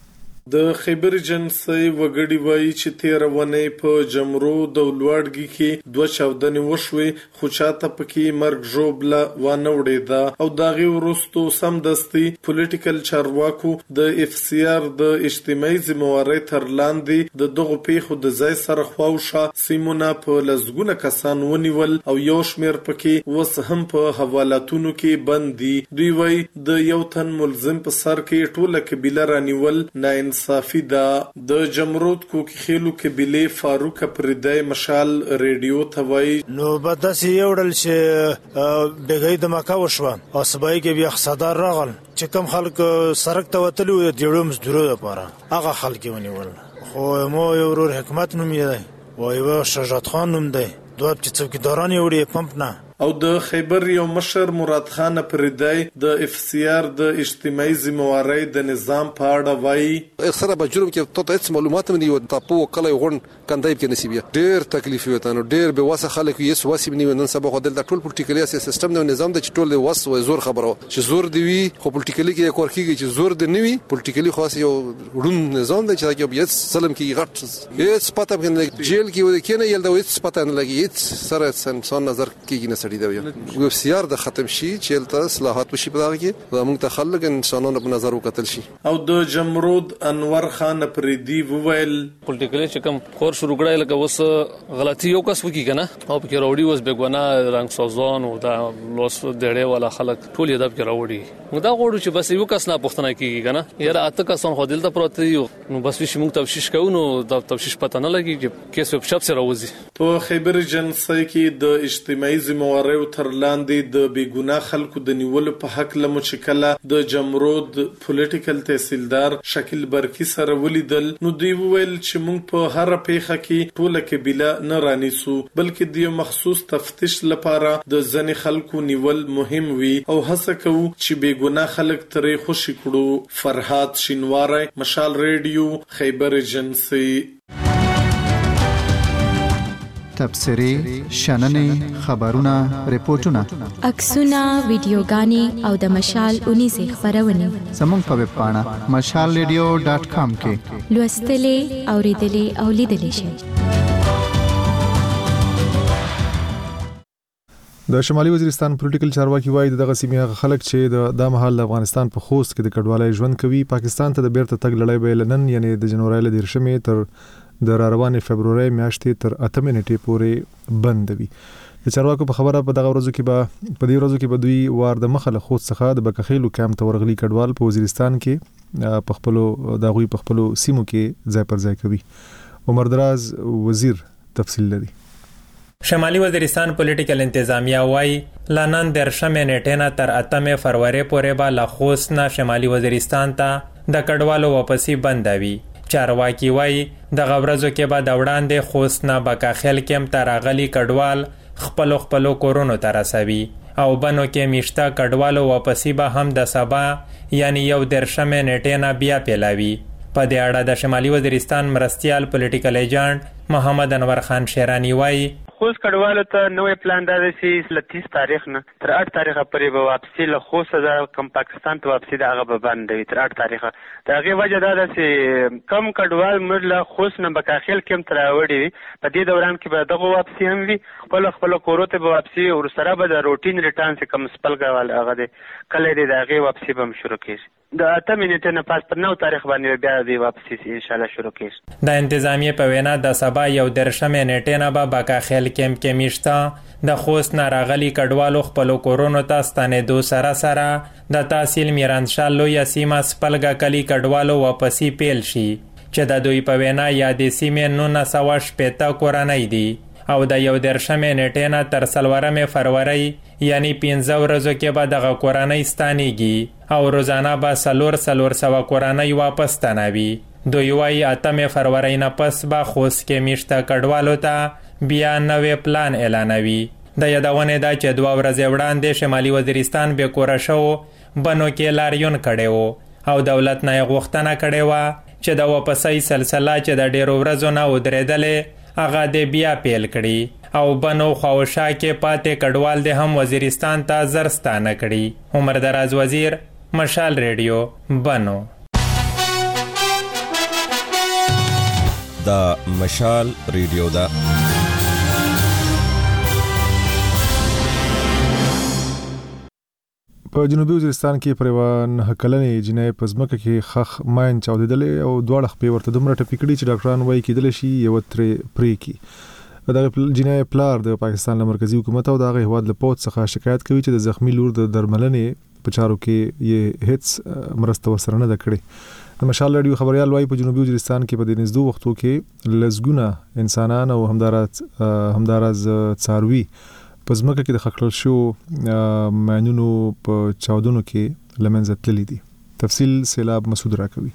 د خیبر اجنسی وګړي وایي چې تیر ونې په جمرود او لوړګي کې دوه چاودنې وشوې، خو چاته پکې مرګ ژوبله وانه وړېده او د هغې وروستو سمدستي پولیټیکل چارواکو د اف سی آر د اجتماعي ذمہوارۍ تر لاندې د دغو پیښو د ځای سره خواوشا سیمونه په لسګونه کسان ونیول او یو شمېر پکې اوس هم په حوالاتونو کې بند دي. دوی وایي د یو تن ملزم په سر کې ټوله قبیله رانیول نه صافي دا. د جمرود کوکی خیلو قبیله فاروق پردای مشال ریډیو ته وایي
نو بداسي یوړل چې بګای د مکه وشو او سبای کې بیا خصدار راغل چې کم خلک سرک ته وتلو د جوړو مزدورو لپاره هغه خلک ونیول. خو مو یو ورور حکومت نوم یې وای و شجاعت خان نوم دی دوه چې څوکیداران یوړي پمپ نه
او د خیبر یو مشر مراد خان پردای د اف سی آر د اجتماعي ذمہوارۍ د نظام په اړه وایي
اکثره په جرم کې ته هیڅ معلومات نه یو تاسو کله غون کندای کې نصیب ډېر تکلیف وته نو ډېر به واسه خلک یې سواسي بنی نن سبا خو د ټول پولیټیکلی سیستم د نظام د ټول وس او زور خبره چې زور دی وی خو پولیټیکلی کې کور کېږي چې زور دی نه وی پولیټیکلی خاص یو ړون نظام دی چې یو سلام کې غټ هیڅ پته نه جیل کې ود کې نه یل دا هیڅ پته نه لګي هیڅ سره انسان نظر کېږي نه سړي دی یو سیار د ختم شي چې تل اصلاحات وشي په دغه کې زموږ ته خلک انسانانو په نظر وکتل شي.
او د جمرود انور خان پردی وویل
پولیټیکلی چې کوم خور شروع کړای لکه وس غلطي یو کس وکي کنه او په کې راوړي وس بګونه رنگ سوزان او دا لوس ډېرې والا خلک ټول یې د په راوړي موږ دا غوړو چې بس یو کس نه پښتنه کیږي کنه یاره اته کسان خو دلته پروت یو نو بس وشي موږ تفشیش کوو نو دا تفشیش پته نه لګي چې کیس په شپ سره وځي.
په خیبر اجنسی کې د اجتماعي ذمہوارۍ تر لاندې د بیګناه خلکو د نیولو په حق لمو چې کله د جمرود پولیټیکل تحصیلدار شکیل برکی سره ولیدل نو دوی وویل چې موږ په هر پیښه کې ټوله قبیله نه رانیسو بلکې د مخصوص تفتیش لپاره د ځنې خلکو نیول مهم وي او هڅه کوو چې بیګناه خلک ترې خوشي کړو. فرهاد شینواری، مشال ریډیو، خیبر اجنسی.
تبصرې، شننې، خبرونه، ریپورتونه،
عکسونه، ویډیوګانې او د مشال اونیزه خبرونه
زموږ په ویب پاڼه مشال ریډیو ډاټ کام کې
لوستلې، اوریدلې او لیدلې شئ.
د شمالي وزیرستان پولیټیکل چارواکي وایي دغه سیمه خلک چې د مهال افغانستان په خوست کې د کډوالۍ ژوند کوي پاکستان ته د بیرته تګ لړۍ به لنن یعنی د جنوري ل دیرشمې تر د روانې فبرवरी میاشتې تر اته نیټې پورې بند وي. د چارواکو په خبره په دغه ورځو کې به په دې ورځو کې به دوی وار د مخه له خوست څخه د بکخیلو کیمپ ته ورغلي کډوال په وزیرستان کې په خپل د غوي په خپل سیمو کې ځای پر ځای کوي. عمر دراز وزیر تفصیل لري.
شمالي وزیرستان پولیټیکل انتظامیه وای لنن درشمې نیټه نه تر اتمه فروری پورې به له خوست نه شمالي وزیرستان ته د کډوالو واپسی بندوي. چارواکي وای د غورزو کې به د وړاندې خوست نه بکاخیل کېم ته راغلي کډوال خپل خپل کورونو ته رسوي او بنو کې میشته کډوالو واپسی به هم د سبا یعنی یو درشمه نیټه نه بیا پیلاوي. په دې اړه د شمالي وزیرستان مرستیال پولیټیکل ایجنټ محمد انور خان شیرانی وایي
خوست کډوالو ته نوې پلان دا دی چې له تیس تاریخ نه تر اټ تاریخه پورې به واپسي له خوست څخه کم پاکستان ته واپسي د هغه به بند وي تر اټ تاریخه. د هغې وجه دا ده چې کم کډوال موږ له خوست نه بکاخیل کې هم تر راوړي وي په دې دوران کې به دغه واپسي هم وي خپل خپل کورو ته به واپسي ورسره به د روټین ریټرن چې کم سپلګه هغه دی کله دی د هغې واپسي به هم شروع کېږي. د اته منټه نه پاس پر نو تاریخ باندې بیا دی واپسی ان شاء الله شروع کیږي.
د انتظامیه په وینا د سبا یو درشمه نیټه نه به باکاخیل کیمپ کې میشته د خوست نه راغلي کډوالو خپل کورونو ته ستنېدو سره سره د تحصیل میرانشاه لویه سیمه سپلګه کلي کډوالو واپسی پیل شي چې د دوی په وینا یادې سیمې نولس سوه شپېته کورنۍ دي او د یو درشمه نیټه نه تر څلورمې فروری یعنی پنځه ورځو کې به دغه کورنۍ ستانیږي او روزانه به څلور څلور سوه کورنۍ واپس ستنوي. دوی وایي اتمې فروری نه پس به خوست کې میشته کډوالو ته بیا نوې پلان اعلانوي. د یادونې ده چې دوه ورځې وړاندې شمالي وزیرستان بې کوره شو بنو کې لاریون کړی و او دولت نه یې غوښتنه کړې وه چې د واپسۍ سلسله چې د ډېرو ورځو نه ودرېدلې هغه دې بیا پیل کړي او بنو خواوشا کې پاتې کډوال دې هم وزیرستان ته زر ستانه کړي. عمر دراز وزیر، مشال ریډیو، بنو.
دا مشال ریډیو دا
په جنوبي وزیرستان کې پر یوه نهه کلنې جنۍ په ځمکه کې خښ ماین چاودېدلی او دواړه خپې ورته دومره ټپي کړي چې ډاکټران وایي کېدلی شي یوه ترې پرې کړي. دغه جنۍ پلار د پاکستان له مرکزي حکومت او د هغه هېواد له پوځ څخه شکایت کوي چې د زخمي لور د درملنې په چارو کې یې هېڅ مرسته ورسره نه ده کړې. د مشال راډیو خبریال وایي په جنوبي وزیرستان کې په دې نږدې وختو کې لسګونه انسانان او همداراز همداراز څاروي په ځمکه کې د خښ کړل شوو ماینونو په چاودنو کې له منځه تللي دي. تفصیل سیلاب مسعود راکوي.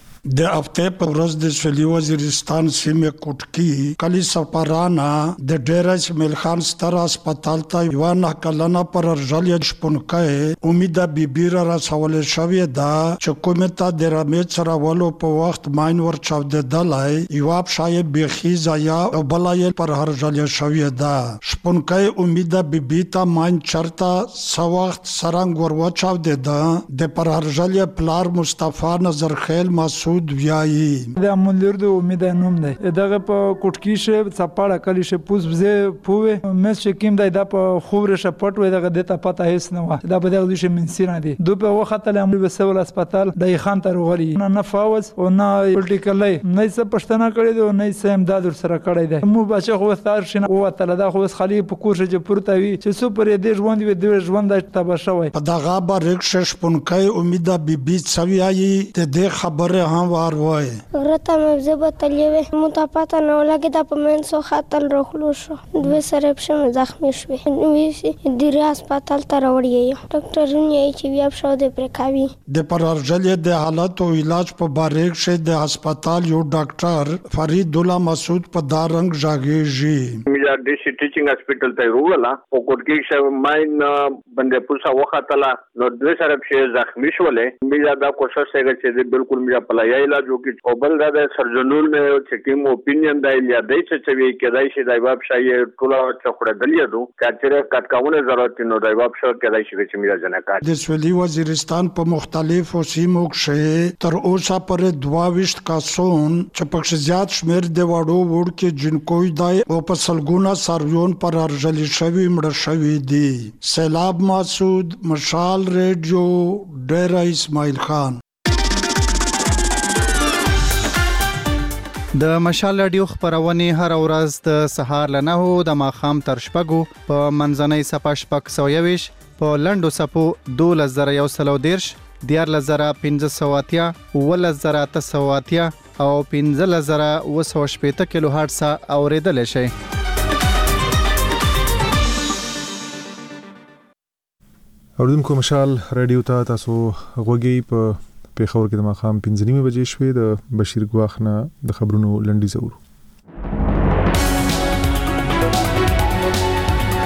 د هفته په ورځ د سویلي وزیرستان سیمه کوټکی کلی سپارانا د ډیرس ملخان ستر هسپتال ته یو نه کلنه پر ارجل شپونکه امید بیبی را رسول شوې ده چې کومه ته د رمې سره ولو په وخت ماین ور چاودېدلای یو شای بخي ځای او بلای پر ارجل شوې ده. شپونکه امید بیبی ته ماین چرته سو وخت سرنګ ور و چاودېده د پر ارجل پلار مصطفی نظر خیل مسعود ویایي
د منیر د امید نوم دی دغه په کوټکی شه صپاړه کلی شه پوس بزه پوه مس شکیم دی د په خوره شپټ وي دغه د ته پته هیڅ نه و دا په دغه شه منسینه دی دو په وخت له امر بسول هسپتال د خان تر غلی نه نفاوس او نه پولیټیکل نه څه پښتنه کړی دی او نه څه امداد سره کړی دی مو بچو خو ثار شنه او تل دا خو خلی په کورشه چې پورته وي چې سو پر دې ژوند وي د ژوند د تبا شوی
په دغه باریک شپونکای امید بیبي څویایي ته د خبره هم وار وای
رته مزه بتلې مو ته پته نه ولګی دا په من سو خاطر روخلو شو دوه سره په زخمی شوې نو د هسپتال ته راوړی ډاکټرونه یې چې بیا شو د پرکاوي
د پرارجل د حالت او علاج په باریک شه د هسپتال یو ډاکټر فرید الله مسعود په دارنګ ژاګیږي
میرا ډیسټ ټیچینګ هسپتال ته ورولا او کوټکی شه ماین باندې پوسا وختلا نو دوه سره په زخمی شولې میرا دا کوشش څنګه چې بالکل میرا پلای علاج وکړي او بل دا د سرجنون چې ټیم اپینین دی یا دای چې وی کېدای شي د واب شای ټول چخړه دلیه دو کچره کټکاونه ضرورت نو د واب شو کېدای شي چې میرا جنکا
د سویلي وزیرستان په مختلفو سیمو کې تر اوسه پر دوه کاسون چې پکښ زیات شمیر د وړو وړ کې جنکوي دی او په سلګونه سرویون پر ارجل شوی مړ شوی دی. سیلاب مسعود، مشال ریډیو، ډیره اسماعیل خان.
د مشال رادیو خبرونه هر ورځ د سهار له نهو د ماښام تر شپږو په منځنۍ صفه شپږ سوه یویش په لنډو صفو دولس زره یو سل او دېرش دیارلس زره پنځه سوه اتیا اوولس زره اته سوه اتیا او پنځلس زره اوه سوه شپېته کیلو هرټز اورېدلی شئ.
اوریدونکو مشال رادیو ته تاسو غوږی په پیښور کې د ماښام پنځه نیمې بجې شوې د بشیر ګواخ نه د خبرونو لنډیز اورو.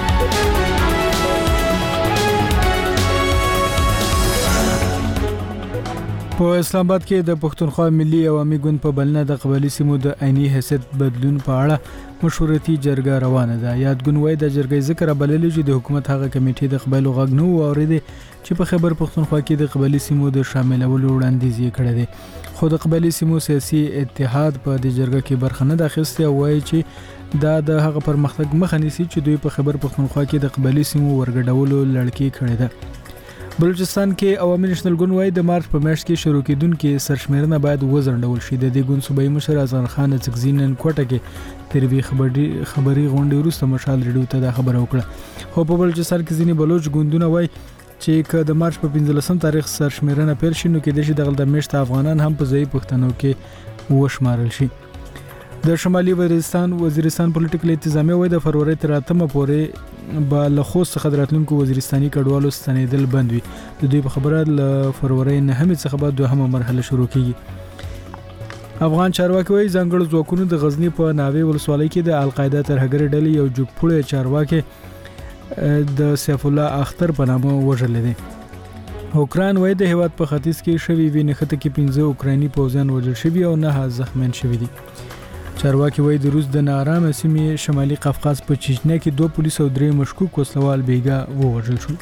په اسلام آباد کې د پښتونخوا ملي عوامي ګوند په بلنه د قبایلي سیمو د عیني حیثیت بدلون په اړه مشورتي جرګه روانه ده. یادګون وایي د جرګې ذکر بللې چې د حکومت هغه کمیټې د قبایلو غږ نه واورېدي چې په خیبر پښتونخوا کې د قبایلي سیمو د شاملولو وړاندیز یې کړی دی. خو د قبایلي سیمو سیاسي اتحاد په دې جرګه کې برخه نه اخیستې او وایي چې دا د هغه پرمختګ مخه نیسي چې دوی په خیبر پښتونخوا کې د قبایلي سیمو ورګډولو لړکې کړې ده. بلوچستان کې عوامي نېشنل ګوند وايي د مارچ په میاشت کې شروع کېدونکې سرشمیرنه باید وزرندول شي. د دې ګوند صوبایي مشر اذان خان څکزي نن کوټه کې تروي خبري خبري غونډې وروسته مشال ریډیو ته دا خبره وکړه. خو په بلوچستان کې ځینې بلوچ ګوندونه وايي چې که د مارچ په پنځلسم تاریخ سرشمیرنه پیل شي نو کې د شي دغه د میشت افغانان هم په ځای پښتنو کې وشمارل شي. د شمالي وزیرستان وزیرستان پولیټیکل انتظامیه وای د فروری تر اتمه پورې به له خوست څخه دراتلونکو وزیرستاني کډوالو ستنېدل بند وي. د دوی په خبره له فروری نهمې څخه به دوهمه مرحله شروع کیږي. افغان چارواکي وایي ځانګړو ځواکونو د غزنی په ناوې ولسوالۍ کې د القاعده ترهګر ډلې یو جوړپوړی چارواکي د سیف الله اختر په نامه وژل دي. اوکران وایي د هیواد په ختیځ کې شوی وینخته کې پنځه اوکرایني پوځیان وژل شوي او نه زخمیان شوي دي. چارواکي وایي د روس د نارامه سیمې شمالي قفقاز په چچنیا کې دوه پولیس او درې مشکوک وسلوال بیګا ووژل شول.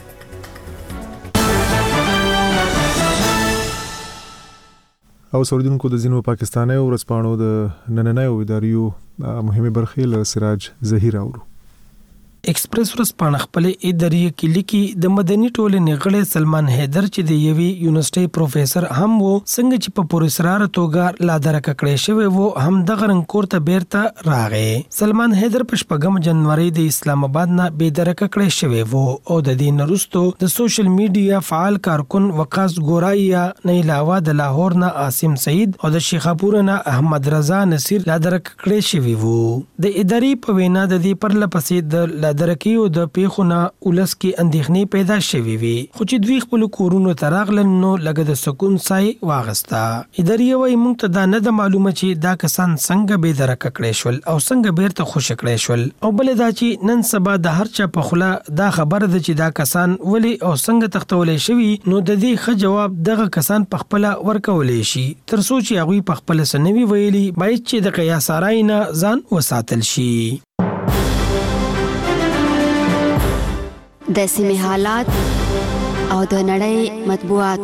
او سوریدونکو د ځینو پاکستاني ورځپاڼو د نننۍ اداریو مهمه برخې له سراج ظهیر اورو.
ایکسپریس ورځپاڼه خپلې ادارې کې لیکي د مدني ټولنې غړی سلمان حیدر چې د یوې یونیورسيټي پروفیسور هم وو څنګه چې په پولیسرار توګه لا درک کړی شوی وو هم د غرن کور ته بیرته راغی. سلمان حیدر په شپږم جنوري د اسلام آباد نه بې درک کړی شوی وو او د دې نرستو د سوشل میډیا فعال کارکون وقاص ګورایا نه علاوه د لاهور نه عاصم سعید او د شیخاپور نه احمد رضا نصیر لا درک کړی شوی وو. د ادارې په وینا د دې پرلپسې د درکیو د پیخونه ولس کې اندېښنې پیدا شوې وي خو چې دوی خپل کورونو ته راغلل نو لګه د سکون سای واغستا. ادارې وايي موږ ته دا نه د معلومه چې دا کسان څنګه به درک کړي شول او څنګه بیرته خوش کړي شول او بل دا چې نن سبا د هر چا په خوله دا خبره ده چې دا کسان ولی او څنګه تختولې شوی نو د دې ښه جواب دغه کسان په خپل ورکولې شي تر څو چې هغه په خپل سنوي ویلي باید چې د قیاسارای نه ځان وساتل شي.
د سیمې حالات او د نړۍ مطبوعات.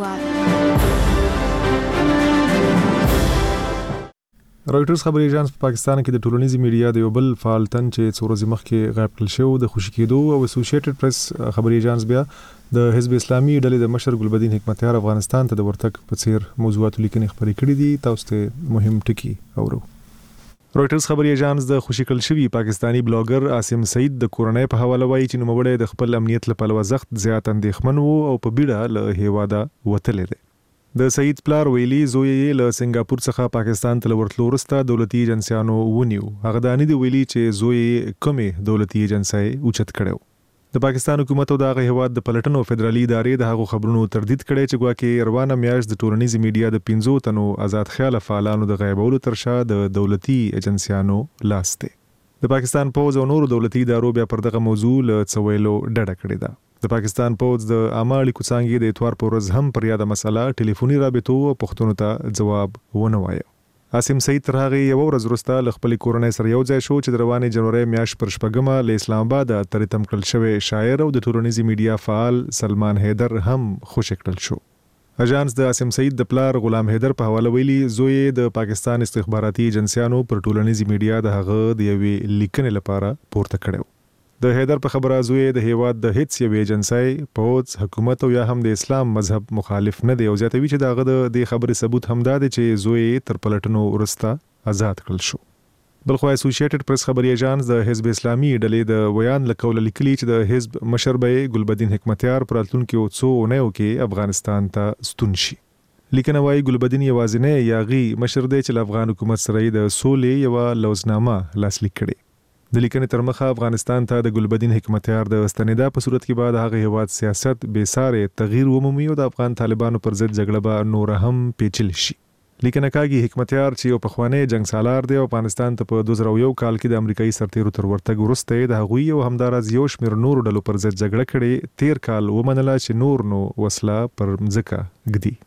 رويټرز خبري ایجنس په پاکستان کې د ټولنیزي میډیا د یو بل فعالتن چې څو ورځې مخکې غایب کړل شو د خوشی کېدو او اسوسییټډ پریس خبري ایجنس بیا د حزب اسلامي ډلې د مشر ګلبدین حکمتیار افغانستان ته د ورتګ په څیر موضوعات لیکنې خبرې کړې دي. تاسو ته مهم ټکی اورو. رويټرز خبري ایجنس د خوشی کړل شوی پاکستانی بلاګر عاصم سعید د کورنۍ په حواله وایي چې نوموړی د خپل امنیت لپاره وزخت زیات اندېښمن وو او په بیړه له هیواده وتلی دی. د سعید پلار ویلي زوی یې له سنگاپور څخه پاکستان ته ورتلو وروسته دولتي ایجنسیانو ونیو. هغه د انې دی ویلي چې زوی کومې دولتي ایجنسۍ اوچت کړو. د پاکستان حکومت او د هیواد د پلټنو فدرالي ادارې د هغو خبرونو تردید کړي چې ګواکې روانه میاشت د ټولنیزي میډیا د پنځو تنو آزاد خیال فعالانو د غیبولو ترشا د دولتي ایجنسیانو لاس دی. د پاکستان پوز او نورو دولتي ادارو بیا پر دغه موضوع له څویلو ډډه کړې ده. د پاکستان پوز د عامه اړیکو څانګې د اتوار پر ورځ هم پر یاده مسله ټلیفوني رابطو او پوښتنو ته جواب ونه وایي. عاصم سعید تر هغه یو ورځ وروسته له خپل کورنۍ سره یو ځای شو چې د روانې جنوري میاشت پر شپږمه له اسلام آباد ترې تم کړل شوی شاعر او د ټولنیزي میډیا فعال سلمان حیدر هم خوش کړل شو. اژانس د عاصم سعید د پلار غلام حیدر په حواله ویلي زوی د پاکستان استخباراتي ایجنسیانو پر ټولنیزي میډیا د هغه د یوې لیکنې لپاره پورته کړو. د حیدر په خبره زوی د هیواد د هیڅ یوې ایجنسۍ پوز حکومت او یا هم د اسلام مذهب مخالف نه دی او زیاتوي چې دغه د دې خبرې ثبوت هم دا دی چې زوی تر پلټنو وروسته آزاد کړل شو. بلخو اسوسییټډ پریس خبري ایجنس د حزب اسلامي ډلې د ویان لکول لیکلي چې د حزب مشر به ګلبدین حکمتیار پر راتلونکو څو اونیو کې افغانستان ته ستون شي. لیکنه وايي ګلبدین یوازینی یاغي مشر دی چې افغان حکومت سره د سولې یو لوزنامه لاسلیک کړي. د لیکنې تر مخه افغانستان ته د ګلبدین حکمتیار د استنیدا په صورت کې بعد هغه هیواد سیاست بے ساري تغییر ومومي او د افغان طالبانو پر ضد جګړه به نور هم پیچل شي. لیکنه کاږي حکمتیار چې یو پخوانی جنگ سالار دی او افغانستان ته په دوه زره یو کال کې د امریکایي سرتیرو تر ورتګ وروسته د هغوی او همدارز یو شمېر نورو ډلو پر ضد جګړه کړې تیر کال ومنله چې نور نو وسله پر مځکه ږدي.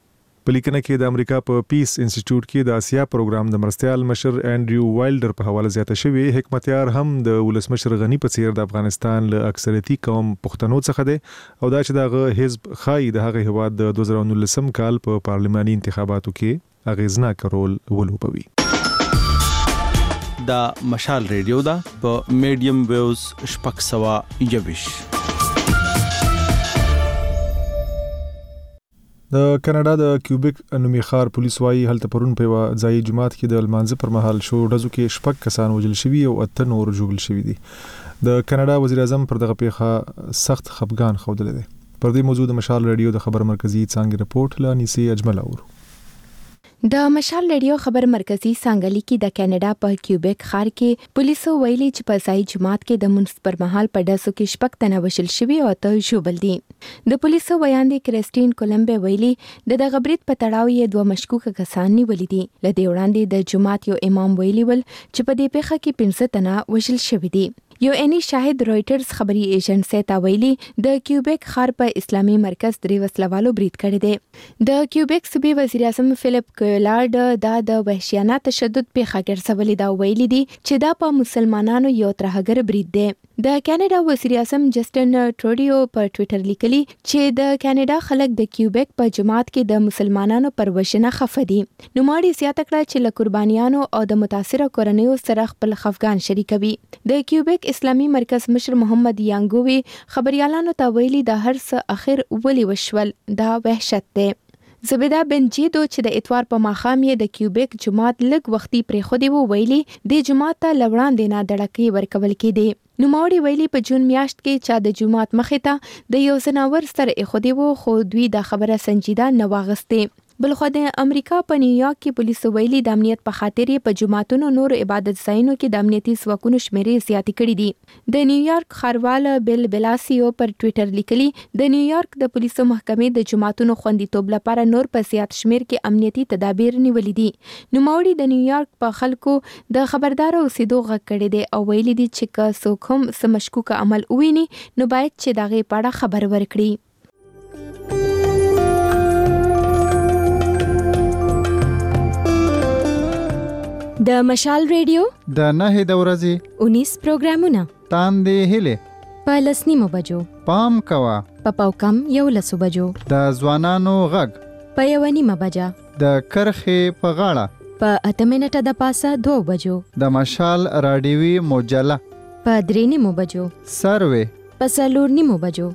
په لیکنه کې د امریکا په پیس انسټیټیوټ کې د آسیا پروګرام د مرستيال مشر انډریو وایلډر په حواله زیاته شوی حکمتیار هم د ولسمشر غنی په څیر د افغانستان له اکثریتي قوم پښتنو څخه دی او دا چې دغه حزب خای د هغه هواد د دوه زره نولسم کال په پارلماني انتخاباتو کې اغیزناک رول ولوبوي.
دا مشال ریډیو دا په میډیم ویوز شپږ سوه یوویش.
د کاناډا د کیوبیک نومي ښار پولیس وايي هلته پرون په یوه ځایي جماعت کې د لمانځه پر مهال شو ډزو کې شپږ کسان وژل شوي او اته نور ژوبل شوي دي. د کاناډا وزیر اعظم پر دغه پیښه سخت خفګان ښودلی دی. پر دې موضوع د مشال ریډیو د خبر مرکزی څانګې رپورټ لا نیسي اجمل اورو.
د مشال ریډیو خبر مرکزی څنګه لیکي د کاناډا په کیوبیک ښار کې پولیسو ویلي چې په ځای جماعت کې د منځ پر مهال په ډزو کې شپږ تنه وژل شوي او ته ژوبل دي. د پولیسو بیان دی کریسټین کولمبه ویلي د دغه برید په تړاو یې دوه مشکوک کسان نیولي دي. له دې وړاندې د جماعت یو امام ویلي ول چې په دې پیښه کې پنځه تنه وژل شوي دي. یو اني شاهد رويټرز خبري ایجنسی ته ویلي د کیوبیک ښار په اسلامي مرکز درې وسلوالو برید کړی دی. د کیوبیک صوبې وزیر اعظم فلیپ کویلارډ دا د وحشیانه تشدد پیښه ګرځولې دا ویلي دي چې دا په مسلمانانو یو ترهګر برید دی. د کاناډا وزیر اعظم جسټن ټروډیو په ټوئیټر لیکلي چې د کاناډا خلک د کیوبیک په جماعت کې د مسلمانانو پر وژنه خفه دي. نوموړي زیاته کړه چې له قربانیانو او د متاثره کورنیو سره خپل خفګان شریکوي. د کیوبیک اسلامي مرکز مشر محمد یانګوي خبريالانو ته ویلي د هر څه اخر ولي وشول دا وحشت دی. زبیدا بنجیدو چې د اتوار په ماښام یې د کیوبیک جماعت لږ وختي پرېښودی وو ویلي د جماعت ته لوړاندې نه دړکې ورکول کېدې. نوموړي ویلي په جون میاشت کې چې د جماعت مخې ته د یو ځناور سره ایښودی وو خو دوی د خبره سنجیده نه واغستې. بلخو د امریکا په نیویارک کې پولیسو ویلي د امنیت په خاطر په جماعتونو نور عبادت ځایونو کې د امنیتي ځواکونو شمیرې زیاتې کړې دي. د نیویارک ښاروال بیل بلاسیو پر ټوئیټر لیکلي د نیویارک د پولیسو محکمې د جماعتونو خوندیتوب لپاره نور په زیات شمیر کې امنیتي تدابیر نیولې دي. نوموړي د نیویارک په خلکو د خبردار اوسېدو غږ کړی دی او ویلي دي چې که څوک هم څه مشکوک عمل وویني نو باید چې د هغې په اړه خبر ورکړي. د مشال ریډیو
د نهه د ورځې
انیس پروګرامونه
تاندې هله
په لسنیمو بجو
پام کوا
په پاوکم یو لسو بجو
د ځوانانو غږ
په یو نیمه بجه
د کرخې په غاړه
په اته منټه د پاسه دوه بجو
د مشال رادیوي مجله
په درې نیمو بجو
سروي
په څلور نیمو بجو.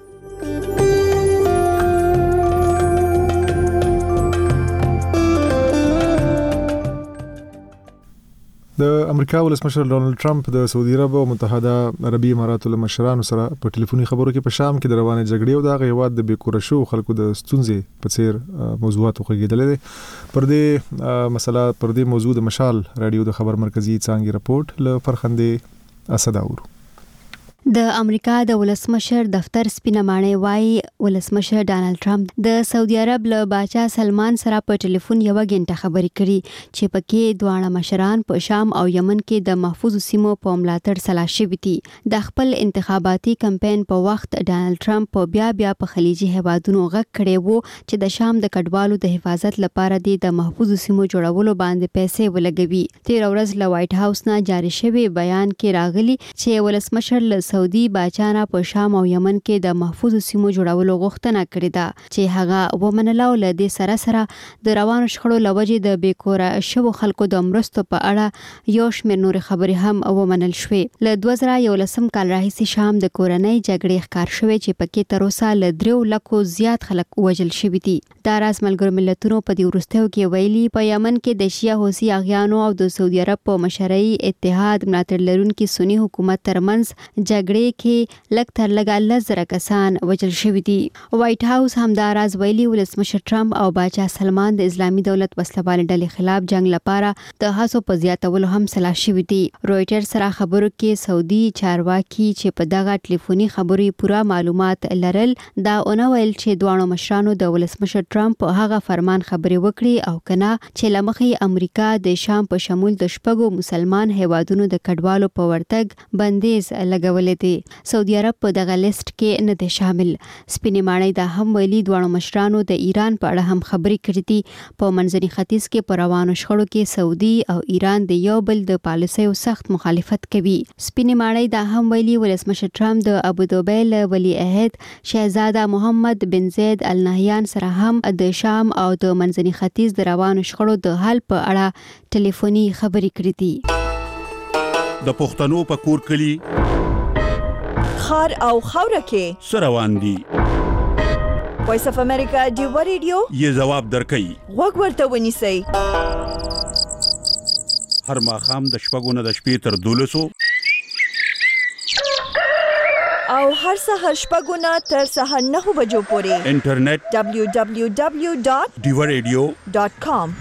د امریکا ولسمشر ډونالد ټرمپ د سعودي عرب او متحده عربي اماراتو له مشرانو سره په ټلیفوني خبرو کې په شام کې د روانې جګړې او د هیواد د بیکوره شو خلکو د ستونزې په څیر موضوعات وغږیدل دي. پر دې مسله پر دې موضوع د مشال رادیو د خبر مرکزی څانګې رپورټ له فرخندې اسد اورو.
د امریکا د ولسمشر دفتر سپینه ماڼۍ وايي ولسمشر ډانلډ ټرمپ د سعودي عرب له باچا سلمان سره په ټلیفون یو غنټه خبرې کړي چې پکې دواړه مشران په شام او یمن کې د محفوظ سیمو په ملاتړ سلا شوي دي. د خپل انتخاباتي کمپاین په وخت ډانلډ ټرمپ بیا بیا په خلیجي هیوادونو غږ کړی وو چې د شام د کډوالو د حفاظت لپاره د محفوظ سیمو جوړولو باندې پیسې ولګوي. تیر ورځ له وایټ هاوس نه جاری شوی بیان کې راغلي چې ولسمشر له سعودي باچانه په شام او یمن کې د محفوظ سیمو جوړولو غوښتنه کړې ده چې هغه ومنله او له دې سره سره د روانو شخړو له وجې د بیکوره شوو خلکو د مرستو په اړه یو شمېر نورې خبرې هم ومنل شوې. له دوه زره یولسم کال راهیسې شام د کورنۍ جګړې ښکار شوې چې پکې تر اوسه له دریو لکو زیات خلک وژل شوي دي. دا راز ملګرو ملتونو په دې وروستیو کې ویلي په یمن کې د شیعه حوثي اغیانو او د سعودي عرب په مشرۍ اتحاد ملاتړ لرونکي سني حکومت ترمنځ جګړې کې لږ تر لږه لس زره کسان وژل شوي دي. وایټ هاوس همدا راز ویلي ولسمشر ټرمپ او باچا سلمان د اسلامي دولت وسلوالې ډلې خلاف جنگ لپاره د هڅو په زیاتولو هم سلا شوي دي. رويټر سره خبرو کې سعودي چارواکي چې په دغه ټلیفوني خبرې پوره معلومات لرل دا اونه ویل چې دواړو مشرانو د ولسمشر ټرمپ هغه فرمان خبرې وکړي او کنه چې لمخې امریکا د شام په شمول د شپږو مسلمان هیوادونو د کډوالو په ورتګ بندیز لګولې شوې دي. سعودي عرب په دغه لیست کې نه دی شامل. سپینې ماڼۍ دا هم ویلي دواړو مشرانو د ایران په اړه هم خبرې کړې دي. په منځني ختیځ کې په روانو شخړو کې سعودي او ایران د یو بل د پالیسیو سخت مخالفت کوي. سپینې ماڼۍ دا هم ویلي ولسمشر ټرمپ د ابوظبي له ولی عهد شهزاده محمد بن زید ال نهیان سره هم د شام او د منځني ختیځ د روانو شخړو د حل په اړه ټلیفوني خبرې کړې دي.
د پښتنو په کور کلی
خار او خوره کې
سروان دي.
وایس اف امریکا دیو ریډیو
یې جواب درکې
وګ ورته ونیسئ.
هر ماښام د شپږو نه د شپې تر دولسو
او هر سهار شپږو نه تر سهار نهو بجو پورې
انټرنیټ
دبلیو دبلیو دبلیو ډاٹ
دیو ریډیو
ډاٹ کام.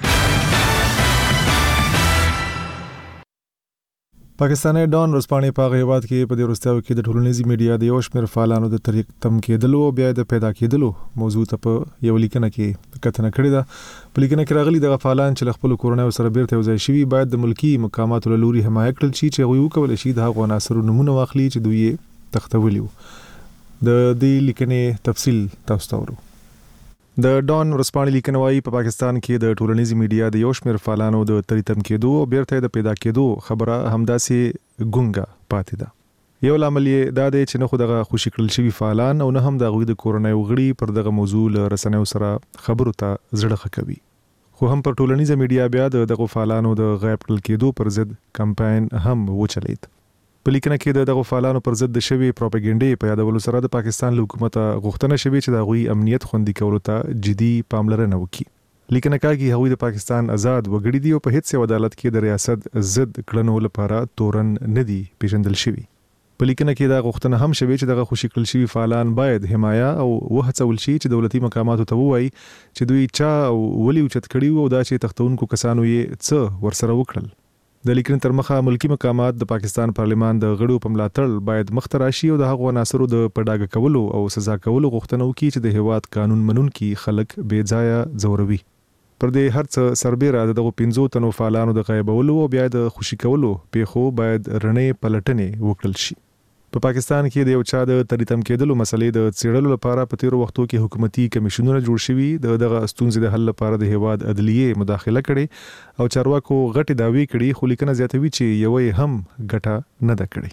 پاکستاني ډان ورځپاڼې په هغه هیواد کې په دې وروستیو کې د ټولنیزي میډیا د یو شمېر فعالانو د طریق تم کېدلو او بیا د پیدا کېدلو موضوع ته په یو لیکنه کې کتنه کړې ده. په لیکنه کې راغلي دغه فعالان چې خپل کورنۍ سره بیرته یوځای شوي باید د ملکی مقاماتو له لوري حمایت کړل شي چې هغوی وکولی شي د هغو عناصرو نمونه واخلي چې دوی یې تختولي وو. د دې لیکنې تفصیل تاسو ته ورو. د ډان ورځپاڼې لیکنه وايي په پاکستان کې د ټولنیزي میډیا د یو شمېر فعالانو د تریتم کېدو او بیرته د پیدا کېدو خبره همداسې ګونګه پاتې ده. یو لامل یې دا دی چې نه خو دغه خوشي کړل شوي فعالان او نه هم د هغوی د کورنۍ وغړي پر دغه موضوع له رسنیو سره خبرو ته زړه ښه کوي. خو هم پر ټولنیزه میډیا بیا د دغه فعالانو د غیب کړل کېدو پر ضد کمپاین هم وچلید. په لیکنه کې د دغه فعالانو پر ضد د شوی پروپاګاندا په یادولو سره د پاکستان حکومت غوښتنه شوی چې د هغوی امنیت خوندي کولو ته جدي پاملرنه وکړي. لیکنه کوي هغوی د پاکستان آزاد وګړي دي او په هیڅ یو عدالت کې د ریاست ضد کړنو لپاره تورن نه دي پیژندل شوی. په لیکنه کې دا غوښتنه هم شوی چې دغه خوشي کړل شوی فعالان باید حمایه او وهڅول شي چې دولتي مقاماتو ته ووایي چې دوی چا او ولي اوچت کړي وو او دا چې تختونکو کسانو یې څه ورسره وکړل. د لیکنې تر مخه ملکی مقامات د پاکستان پارلیمان د غړو په ملاتړ باید مخته راشي او د هغو عناصرو د پډاګه کولو او سزا کولو غوښتنه وکړي چې د هیواد قانون منونکي خلک بې ځایه ځوروي. پر دې هر څه سربېره دغه پنځو تنو فعالانو د غیبولو او بیا د خوشي کولو پیښو باید رڼې پلټنې وکړل شي. په پاکستان کې د یو چا د تریتم کېدلو مسلې د څېړلو لپاره په تیرو وختو کې حکومتي کمیشنونه جوړ شوي د دغه ستونزې د حل لپاره د هیواد عدلیه مداخله کړي او چارواکو غټي داوی کړي خو لیکنه زیاتوي چې یوې هم ګټه نه ده کړې.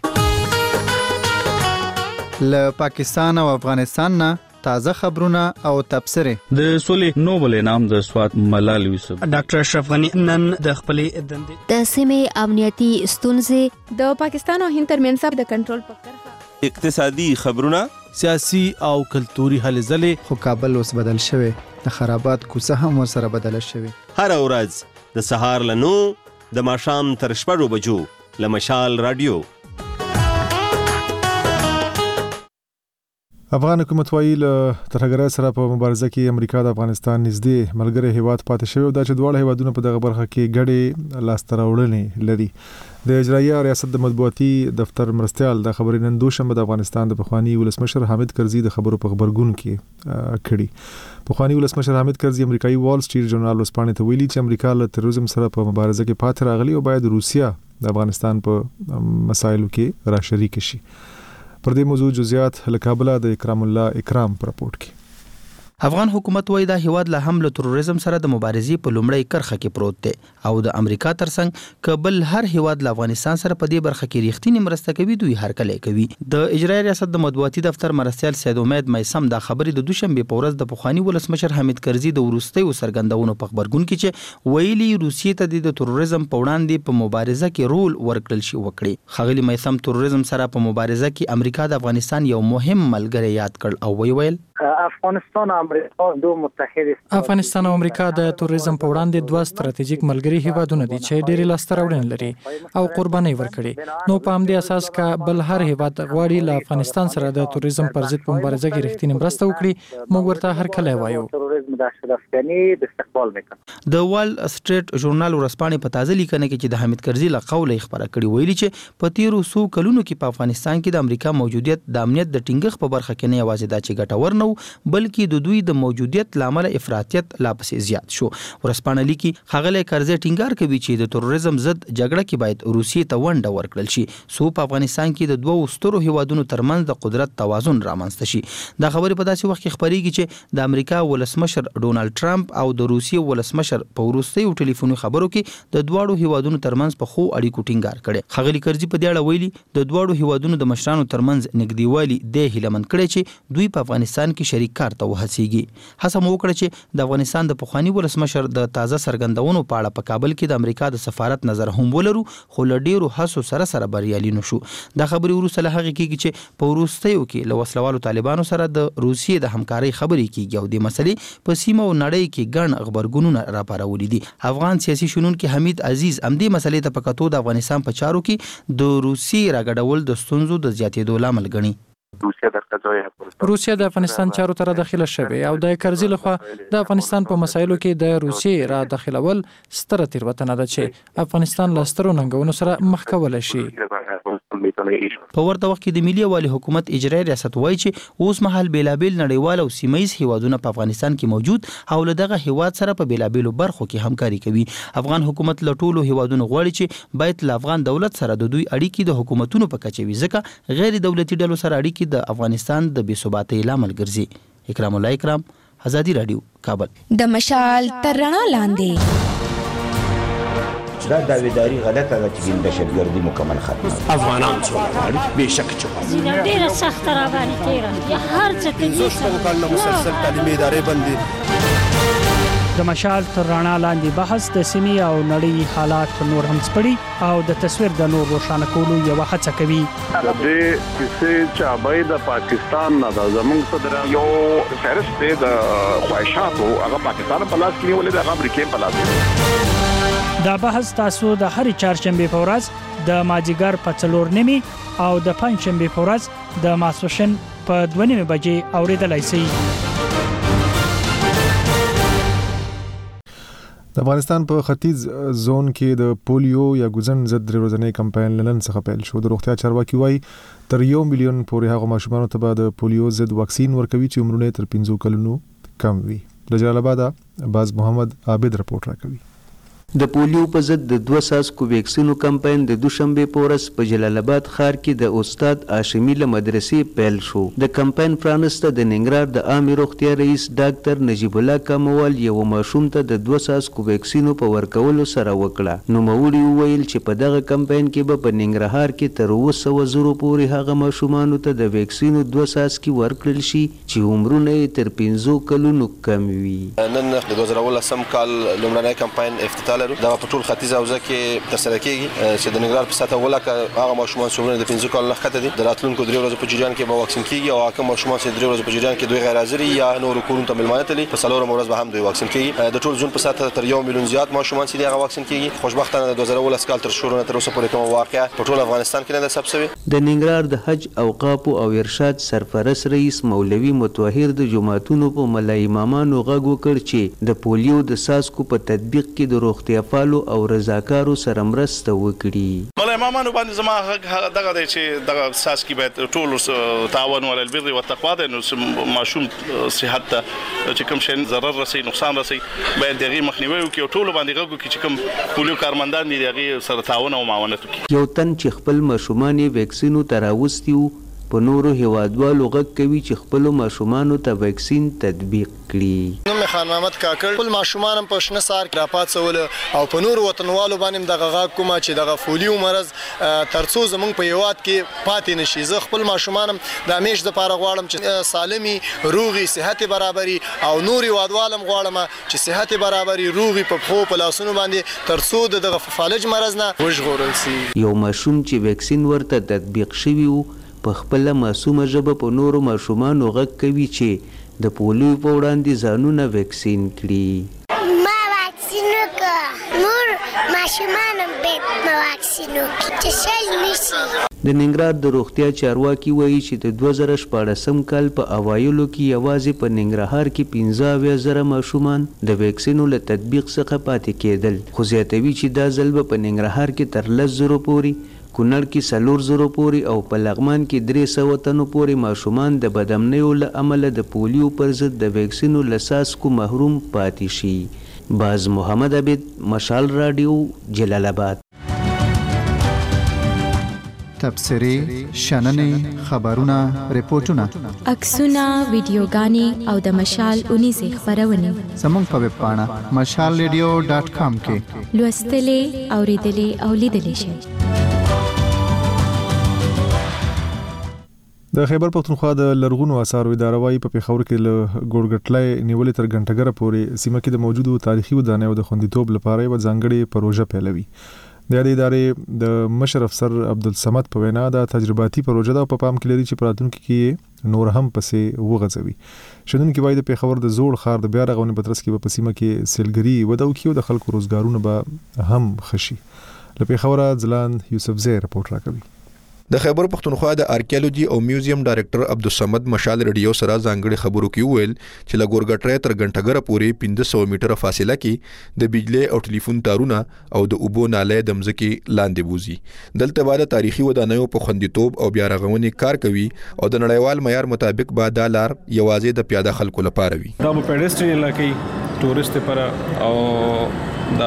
له پاکستان او افغانستان نه تازه خبرونه او تبصره.
د سولې نوبل انعام د سوات ملال یوسف
ډاکټر اشرف غنی نن د خپلې دندې
د سیمې امنیتي ستونزې
د پاکستان او هند ترمنځ د کنټرول په کرښه
اقتصادي خبرونه
سیاسي او کلتوري هلې ځلې.
خو کابل اوس بدل شوی د خرابات کوڅه هم ورسره بدله شوی.
هر ورځ د سهار له نو د ماښام تر شپږو بجو له مشال رادیو.
افغان حکومت وایي له ترهګرۍ سره په مبارزه کې امریکا د افغانستان نږدې ملګری هیواد پاتې شوی او دا چې دواړه هیوادونه په دغه برخه کې ګډې لاسته راوړنې لري. د اجرایه ریاست د مطبوعاتي دفتر مرستیال د خبرې نن دوشنبه د افغانستان د پخوانی ولسمشر حامد کرزي د خبرو په خبرګون کې کړي. پخوانی ولسمشر حامد کرزي امریکایي وال سټریټ ژورنال ورځپاڼې ته ویلي چې امریکا له تروریزم سره په مبارزه کې پاتې راغلي او باید روسیا د افغانستان په مسایلو کې را شریک شي. پر دې موضوع جزئیات له کابل د اکرام الله اکرام پر راپورټ کې.
افغان حکومت وایي دا هیواد له هم له تروریزم سره د مبارزې په لومړی کرخه کې پروت دی او د امریکا ترڅنګ کابل هر هیواد له افغانستان سره په دې برخه کې ریښتینی مرسته کوي دوی هر کله کوي. د اجرایي ریاست د مطبوعاتي دفتر مرستیال سید امید مېسم دا خبرې د دوشنبه په ورځ د پخوانی ولسمشر حامد کرزي د ورستیو سرګندونو په خبرګون کې چې ویلي روسیې ته د تروریزم په وړاندې په مبارزه کې رول ورکړل شي وکړي. خغلی مېسم تروریزم سره په مبارزه کې امریکا د افغانستان یو مهم ملګری یاد کړ او وی ویل
افغانستان او امریکا دوه متحد
افغانستان او امریکا د تروریزم په وړاندې دوه ستراتیژیک ملګري هیوادونه دي چې ډېری لاسته راوړنې لري او قرباني ورکړي. نو په همدې اساس کا بل هر هیواد غواړي له افغانستان سره د تروریزم پر ضد په مبارزه کې رښتینی مرسته وکړي. موږ ورته هر کله وایو.
د وال سټریټ ژورنال ورځپاڼې په تازه لیکنه کې چې د حامد کرزي له قوله خبره کړې ویلي چې په تیرو څو کلونو کې په افغانستان کې د امریکا موجودیت د امنیت د ټینګښت په برخه کې نه یوازې دا چې ګټور نه نه بلکې د دوی د موجودیت لامل افراطیت لا پسې زیات شو. ورسپانه لیکي ښاغلی کرزی ټینګار کوي چې د تروریزم ضد جګړه کې باید روسیې ته ونډه ورکړل شي څو په افغانستان کې د دوو سترو هیوادونو ترمنځ د قدرت توازن رامنځته شي. دا خبرې په داسې وخت کې خبرېږي چې د امریکا ولسمشر ډونالد ټرمپ او د روسیې ولسمشر په وروستیو ټلیفوني خبرو کې د دواړو هیوادونو ترمنځ په خو اړیکو ټینګار کړي. ښاغلي کرزي په دې اړه ویلي د دواړو هیوادونو د مشرانو ترمنځ نږدېوالي د هیلمن کړي چې دوی په افغانستان کې شریک کار ته وهڅیږي. هڅه مو وکړه چې د افغانستان د پخواني ولسمشر د تازه څرګندونو په اړه په کابل کې د امریکا د سفارت نظر هم ولرو خو له ډیرو هڅو سره سره بریالي نشو. دا خبرې وروسته له هغې کېږي چې په وروستیو کې له وسلوالو طالبانو سره د روسیې د همکارۍ خبرې کېږي او د مسلې په سیمه او نړۍ کې ګڼ غبرګونونه راپارولي دي. افغان سیاسي شنونکي حمید عزیز همدې مسلې ته په کتو د افغانستان په چارو کې د روسیې راګډول د ستونزو د زیاتېدو لامل ګڼي.
روسیا د افغانستان چارو ته داخله شوه او د کرزي لخوا د افغانستان په مسایلو کې د روسیې را داخلول ستره تیروتنه ده چې افغانستان له سترو ننګونو سره مخ کولای شي.
په ورته وخت کې د ملي والي حکومت اجرایي ریاست وایي چې اوس مهال بیلابیل نړیوال او سیمایي هیوادونه په افغانستان کې موجود او له دغه هیواد سره په بیلابیلو برخو کې همکاري کوي. افغان حکومت له ټولو هیوادونو غواړي چې باید له افغان دولت سره د دوی اړیکې د حکومتونو په کچه وي ځکه غیر دولتي ډلو سره اړیکې د افغانستان د بې ثباتۍ لامل ګرځي. اکرام الله اکرام، ازادي رادیو، کابل.
د مشال تر رڼا لاندې
دا داویداری غلطه ده چې د دهشتګردي مکمل ختمه
افغانان څو غواړي بېشکه چې
ډېره سخته راباندې تېره هر څه ته
شپږ کلونه مسلسل تعلیمي ادارې بندي.
د مشال تر رڼا لاندې بحث د سیمې او نړۍ حالات نور هم سپړي او د تصویر د نور روښانه کولو یو هڅه کوي.
د دې کیسې چابای د پاکستان نه د زمونږ صدر یو فهرست د خواهشاتو هغه پاکستان په لاس کې نیولې د امریکا په لاس.
دا بحث تاسو د هر چهارشنبه په ورځ د مازیګر په څلور نیمې او د پنځشنبه په ورځ د ماسپښین په دوه نیمې بجې اوریدلای شئ.
د افغانستان په ختیځ زون کې د پولیو یا ګوزن ضد درې ورځنی کمپاین نن څخه پیل شو. د روغتیا چارواکي وایي تر یو میلیون پورې هغو ماشومانو ته به د پولیو ضد واکسین ورکوي چې عمرونه تر پنځو کلونو کم وي. د جلال آباد باز محمد عابد رپورټ راکوي.
د پولیو په ضد د دوه څاڅکو ویکسینو کمپاین د دوشنبه په ورځ په جلال آباد ښار کې د استاد هاشمي له مدرسې پیل شو. د کمپاین پرانسته د ننګرهار د عامې روغتیا رئیس ډاکټر نجیب الله کاموال یو ماشوم ته د دوه څاڅکو ویکسینو په ورکولو سره وکړه. نوموړي وویل چې په دغه کمپاین کې به په ننګرهار کې تر اوه سوه زرو پورې هغه ماشومانو ته د ویکسینو دوه څاڅکي ورکړل شي چې عمرونه یې تر پنځو کلونو کم وي.
نن د دوه زره اوولسم کال لومړنی کمپاین افتتاح لرو. دا په ټول ختیځ حوزه کې ترسره کیږي چې د ننګرهار په سطحه ولکه هغه ماشومان چې عمرونه د پنځه کالو نه ښکته دي د راتلونکو درې ورځو په جریان کې به واکسین کیږي او هغه ماشومان چې درې ورځو په جریان کې دوی غیر حاضر یا نورو کورونو ته مېلمانه تللي په څلورمه ورځ به هم دوی واکسین کیږي. د ټول زون په سطحه تر یو میلیون زیات ماشومان چې هغه واکسین کیږي. خوشبختانه د دوه زره اوولس کال تر شروع نه تر اوسه پورې کومه واقعه په ټول افغانستان کې نه ده ثبت شوې.
د ننګرهار د حج اوقافو او ارشاد سرپرست رئیس مولوي متطهر د جماعتونو په ملا امامانو غږ وکړ چې د پولیو د څاڅکو په تطبیق کې د روغتیا پالو او رضاکارو سره مرسته وکړي.
ملا امامانو باندې زما حق دغه دی چې دغه څاڅکي باید ټول تعاون علی البر والتقوا دی نو ماشوم صحت ته چې کوم شی ضرر رسي نقصان رسي باید دغه مخنیوي وکړي او ټول باندې غوږ کې چې کوم پولیو کارمندان دي هغه سره تعاون او معاونت وکړي.
یو تن چې خپل ماشومان ویکسینو ته راوستي په نورو هیوادوالو غږ کوي چې خپلو ماشومانو ته ویکسین تطبیق کړي.
نوم خان محمد کاکړ خپل ماشومان په شنه سار کې راپاتول او په نور وطنوالو باندې دغه غږ کومه چې دغه فولیو مرض ترڅو زمونږ په هیواد کې پاتې نشي. زه خپل ماشومان د همیش د پاره غواړم چې سالمي روغي صحت برابري او نور هیوادوالم غواړم چې صحت برابري روغي په خو په لاسونو باندې ترڅو دغه فالج مرض نه وژغورل شي.
یو ماشوم چې ویکسین ورته تطبیق شوی وو په خپل معصومه ژبه په نورو ماشومانو غږ کوي چې د پولیو په وړاندې ځانونه ویکسین کړي.
ما واکسین وکړ نور ماشومان هم باید واکسین وکړي چې شل نشي.
د ننګرهار د روغتیا چارواکي وایي چې د دوه زره شپاړسم کال په اوایلو کې یوازې په ننګرهار کې پنځه اویا زره ماشومان د ویکسینو له تطبیق څخه پاتې کېدل خو زیاتوي چې دا ځل به په ننګرهار کې تر لس زرو پورې کونړ کې څلور زرو پورې او په لغمان کې درې سوه تنو پورې ماشومان د بدامنیو له امله د پولیو پر ضد د ویکسینو له څاڅکو محروم پاتې شي. باز محمد عبید، مشال رادیو، جلال آباد.
تبصرې، شننې، خبرونه، ریپورتونه،
عکسونه، ویډیوګانې او د مشال اونیزې خپرونې
زموږ په ویب پاڼه مشال ریډیو ډاټ کام کې
لوستلې، اوریدلې او لیدلې شئ.
د خیبر پختونخوا د لرغونو آثارو اداره وايي په پېښور کې له ګورګټلۍ نیولې تر ګنټګره پورې سیمه کې د موجودو تاریخي ودانیو د خوندیتوب لپاره یوه ځانګړې پروژه پیلوي. د دې ادارې د مشر افسر عبدالصمد په وینا دا تجرباتي پروژه ده او په پام کې لري چې په راتلونکي کې نور هم پسې وغځوي. شنونکي وایي د پېښور د زوړ ښار د بیا رغونې په ترڅ کې به په سیمه کې سیلګري وده وکړي او د خلکو روزګارونه به هم ښه شي. له پېښوره ځلان یوسفزی رپورټ راکوي.
د خیبر پختونخوا د آرکیالوجي او میوزیم ډایرکټر عبدالصمد مشال ریډیو سره ځانګړي خبرو کې وویل چې له ګورګټرۍ تر ګنټګره پورې پنځه سوه میټره فاصله کې د بجلی او ټلیفون تارونه او د اوبو نالۍ د مځکې لاندې بوزي. دلته به د تاریخي ودانیو په خوندیتوب او بیا رغونې کار کوي او د نړیوال معیار مطابق به دا لار یوازې د پیاده خلکو لپاره وي.
دا په پیډسترین علاقې تورست لپاره او دا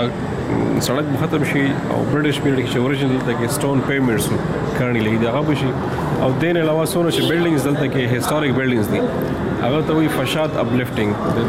سړک به ختم شي او برټش پیریډ کې اوریجنل دلته کې سټون پیمنټس کارنی لګي دا غو شي او دین علاوه سونه چې بلډینګز دلته کې هیستوریک بلډینګز دي هغه ته وی فشاد اپلفټینګ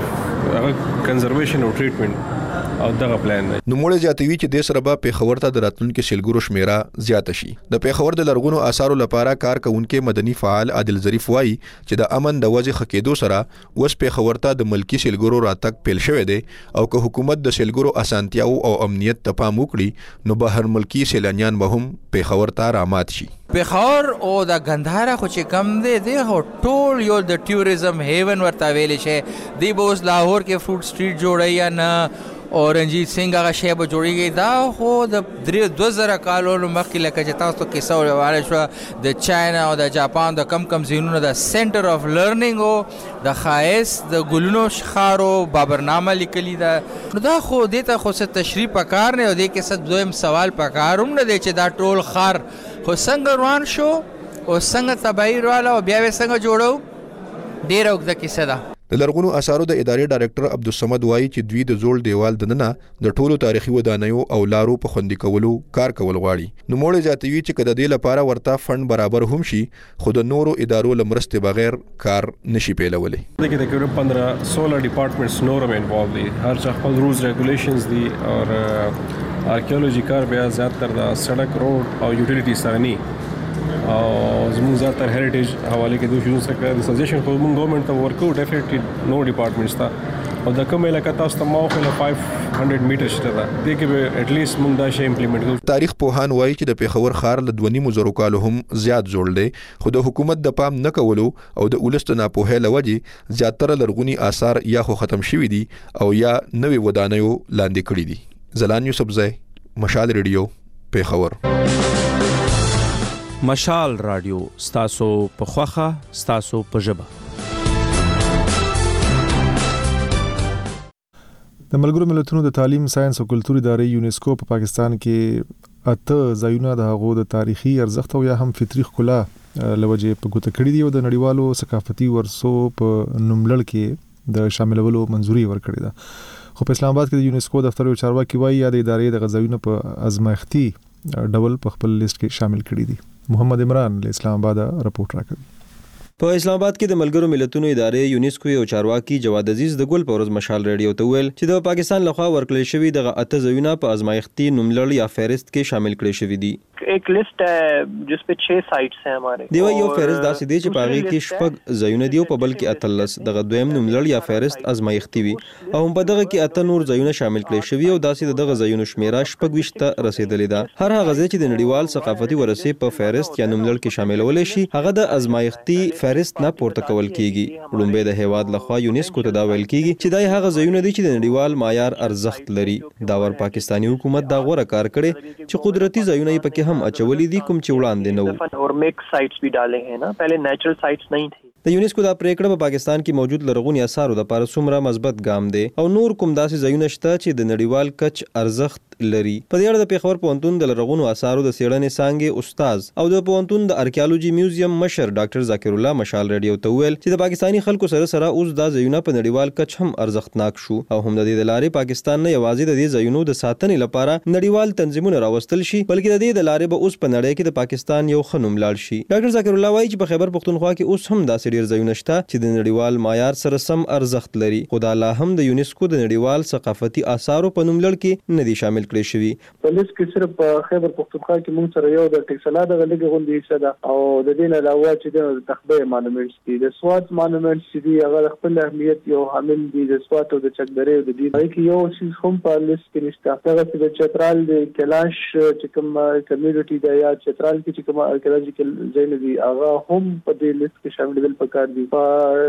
د هغه کنزرویشن او ټریټمنټ او دغه پلان دی.
نو موږ زیاتوي چې د سره به پېښور ته د راتلونکو سیلګرو شمیره زیاته شي. د پېښور د لرغونو آثارو لپاره کار کوونکي مدني فعال عادل ظریف وایي چې د امن د وضع خکېدو سره اوس پېښور ته د ملکی سیلګرو راتګ پیل شوی دی او که حکومت د سیلګرو اسانتیاو او امنیت ته پام وکړي نو بهر ملکی سیلانیان به هم پېښور ته رامات شي.
پېښور او د غندهارا خو چې کم دی دی خو ټول یو د ټوریزم هیون ورته ویل شي. دی به اوس لاهور کې فروټ سټریټ جوړی یا نه او رنجیت سنگ هغه شی به جوړیږي. دا خو د درې دوه زره کالونو مخکې لکه چې تاسو کیسه وواله شوه د چاینا او د جاپان د کم کم ځایونو د سنټر اف لرنینګ او د ښایست د ګلونو ښار او بابرنامه لیکلي ده. نو دا خو دې ته خو څه تشریح پکار نه او دې کې څه دویم سوال پکار هم نه دی چې دا ټول ښار خو څنګه روان شو او څنګه تباهي راواله او بیا یې څنګه جوړو ډېره اوږده کیسه ده.
د لرغونو آثارو د ادارې ډایرکټر عبدالصمد وایي چې دوی د زوړ دیوال دننه د ټولو تاریخي ودانیو او لارو په خوندي کولو کار کول غواړي. نو موږ زیاتوي چې کله د دې لپاره ورته فند برابر هم شي خو د نورو ادارو لمرسته بغیر کار نشي پیلولی.
دغه د کړه پندرہ سولہ ډپارټمنټس نورم انوالو دي هر څه خپل رولز ریګولیشنز دي او آرکیولوژي کار بیا زیاتره د سړک روډ او یوټیلیټی سره نه او زموږ زیاتره هریټیج حواله کې دوه شنو سره د سجیشن خو موږ ګورنمنت ته ورکو ډیفینټلی نو ډپارټمنټس ته او د کومه علاقه تاسو ته ماوخه له پنځه سوه میټر شته ده د کې به اټ لیست موږ دا شی امپلیمنٹ کوو.
تاریخ پوهان وایي چې د پېښور ښار له دوه نیمو زرو کالو هم زیات جوړ دی خو د حکومت د پام نه کولو او د ولست ناپوهۍ له وجې زیاتره لرغوني آثار یا خو ختم شوي دي او یا نوې ودانیو لاندې کړي دي. زلان یوسفزی، مشال ریډیو، پېښور.
مشال رادیو ستاسو په خوخه ستاسو په ژبه.
د ملګرو ملتونو د تعلیم، ساينس او کلتور ادارې یونیسکو په پاکستان کې اته ځایونه د هغو د تاریخي ارزښت او یا هم فطري ښکلا لوجه په ګوته کړی دي او د نړیوالو ثقافتي ورثو په نوملړ کې د شاملولو منځوري ورکړې ده. خو په اسلام آباد کې د یونیسکو دفتر یو چارواکي وایي یا د ادارې د غځایونه په ازمایښتي ډول په خپل لیست کې شامل کړي دي. محمد عمران له اسلام آباد رپورټ راکوي.
په اسلام آباد کې د ملګرو ملتونو ادارې یونیسکو یو چارواکي جواد عزیز د ګل په ورځ مشال ریډیو ته ویل چې د پاکستان لخوا ورکړل شوی دغه اته ځایونه په ازمایښتي نوملړ یا فهرست کې شامل کړي شوی دي.
ایک لیست ہے جس په چھ سائټس ہیں ہمارے.
دی یو فهرست داسې دی چې په هغه کې شپږ ځایونه دي او په بل کې اتلس دغه دویم نوملړ یا فهرست ازمایښتي وي او په دغه کې اته نور ځایونه شامل کړي شوی او داسې دغه ځایونو شمیره شپږ ویشت ته رسیدلې ده. هر هغه ځای چې د نړیوال ثقافتي ورثې په فهرست یا نوملړ کې شاملول شي هغه د ازمایښتي فهرست نه پورته کول کیږي. لومبه د هیواد لخوا یونیسکو ته دا ویل کیږي چې دای هغه ځایونه دي چې د نړیوال معیار ارزښت لري. دا ور پاکستانی حکومت دا غوړه کار کړي چې قدرتي ځایونه یې پکې هم اچولې دي کوم چې وړاندې نه وو.
اور میک سائټس بھی ڈالے ہیں نا، پہلے نیچرل سائټس نہیں تھی.
د یونیسکو دا پریکړه په پاکستان کې موجود لرغوني اثارو د پاره څومره مثبت ګام دی او نور کوم داسې ځایونه شته چې د نړیوال کچ ارزښت لري. په دې اړه د پیښور پوهنتون د لرغونو اثارو د څېړنې څانګې استاد او د پوهنتون د ارکیالوجي میوزیم مشر ډاکټر ذکر الله مشال رادیو ته وویل چې د پاکستاني خلکو سره سره اوس دا ځایونه په نړیوال کچ هم ارزښتناک شو او هم د دې د لارې پاکستان نه یوازې د دې ځایونو د ساتنې لپاره نړیوال تنظیمونه راوستل شي بلکې د دې د لارې به اوس په نړۍ کې د پاکستان یو ښه نوم لاړ شي. ډاکټر ذکر الله وایي چې په خیبر پښتونخوا کې اوس هم داسې ډېر ځایونه شته چې د نړیوال معیار سره سم ارزښت لري خو دا لا هم د یونیسکو د نړیوال ثقافتي آثارو په نوم لړ کې نه دي شامل کړي شوي.
په لیست کې صرف په خیبر پښتونخوا کې موږ سره یو د ټکسلا د لږه غونډې حصہ ده او د دې نه علاوه چې د تخبه مانومنټس دي د سوات مانومنټس دي هغه خپل اهمیت یو حامل دي د سوات او د چکدرې او د دې کې یو شی هم په لیست کې نشته. هغه چې د چترال د کلاش چې کوم کمیونټي دی یا چترال کې چې کوم ارکیولوژیکل ځای دی هغه هم په دې لیست کې شامل دي. پکار دي په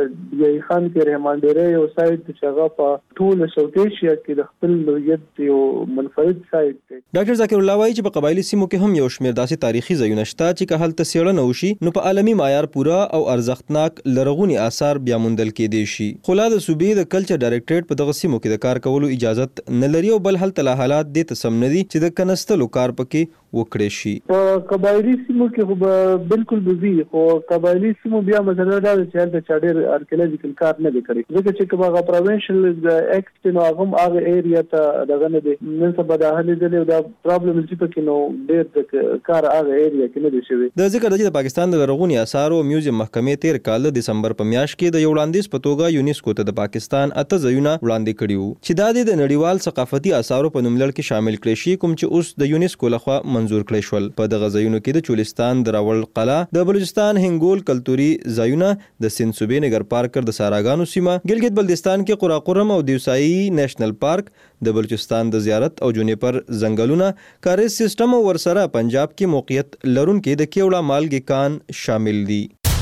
یی خان کې رحمان ډېرې او سایت چې هغه په ټول ساوث ایشیا کې د خپل نوعیت یو منفرد سایت دی.
ډاکټر ذکر الله وایي چې په قبایلی سیمو کې هم یو شمېر داسې تاریخي ځایونه شته چې که هلته څېړنه وشي نو په عالمي معیار پوره او ارزښتناک لرغوني آثار بیا موندل کېدی شي. خو لا د صوبې د کلچر ډایرکټریټ په دغه سیمو کې د کار کولو اجازت نه لري او بل هلته لا حالات دې ته سم نه دي چې د کنستلو کار پکې وکړي شي.
په قبایلی سیمو کې خو بالکل بزی خو قبایلی سیمو بیا مثلا دا چې هلته چا ډېر ارکیولوژیکل کار نه دی کړی ځکه چې کومه پروینشل د ایکټ نو هغه هغه ایریا ته دغه نه دی نن سبا د هلي ځلې دا پرابلم چې پکې نو ډېر د کار هغه ایریا کې نه دی شوی.
د ذکر د پاکستان د لرغوني آثارو میوزیم محکمې تیر کال د دسمبر په میاشت کې د یو وړاندیز په توګه یونیسکو ته د پاکستان اته ځایونه وړاندې کړي وو چې دا د نړیوال ثقافتي آثارو په نوم لړ کې شامل کړي شي کوم چې اوس د یونیسکو لخوا منزور کړي شول. په دغه ځایونو کې د چولستان د راول قلعه د بلوچستان هنګول کلتوري ځایونه د سند صوبې نګر پارکر د ساراګانو سیمه ګلګت بلتستان کې قراقرم او دیوسایی نېشنل پارک د بلوچستان د زیارت او جونیپر ځنګلونه کاریز سیستم او ورسره پنجاب کې موقعیت لرونکي د کیوړه مالګې کان شامل دي.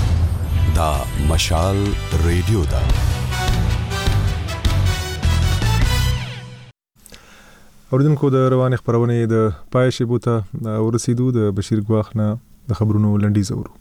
دا مشال ریډیو دا
اوریدونکو د روانې خبرونه د پای شیبو ته ورسېدو د بشیر ګواخ نه د خبرونو لنډیز اورو.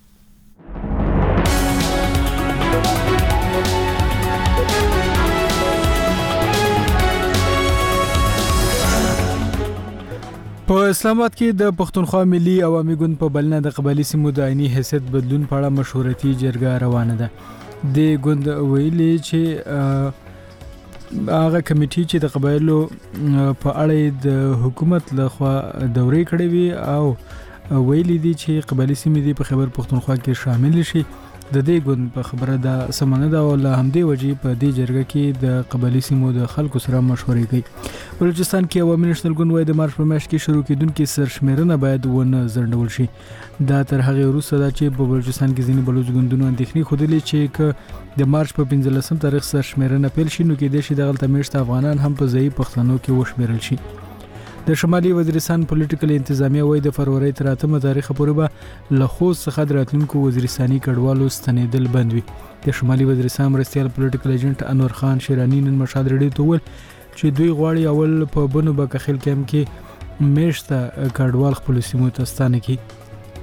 په اسلام آباد کې د پښتونخوا ملي عوامي ګوند په بلنه د قبایلی سیمو د عیني حیثیت بدلون په اړه مشورتي جرګه روانه ده. د ګوند ویلي چې هغه کمیټې چې د قبایلو په اړه د حکومت لخوا دورې کړې وي او ویلي دي چې قبایلی سیمې دي په خیبر پښتونخوا کې شامل شي. د دې ګوند په خبره دا سمانه ده او له همدې وجې په دې جرګه کې د قبایلی سیمو د خلکو سره مشورې کوي. بلوچستان کې عوامي نېشنل ګوند وايي د مارچ په میاشت کې شروع کېدونکې سرشمېرنه باید ونه ځنډول شي. دا تر هغې وروسته ده چې په بلوچستان کې ځینې بلوچ ګوندونو اندېښنې ښودلې چې که د مارچ په پنځلسم تاریخ سرشمېرنه پیل شي نو کېدای شي دغلته میشته افغانان هم په ځایي پښتنو کې وشمېرل شي. د شمالي وزیرستان پولیټیکل انتظامیه وايي د فروری تر اتمه تاریخه پورې به له خوست څخه د راتلونکو وزیرستاني کډوالو ستنېدل بند وي. د شمالي وزیرستان مرستیال پولیټیکل ایجنټ انور خان شیرانی نن مشهد ریډیو ته وویل چې دوی غواړي اول په بنو بکخیل کیمپ کې میشته کډوال خپلو سیمو ته ستانه کړي.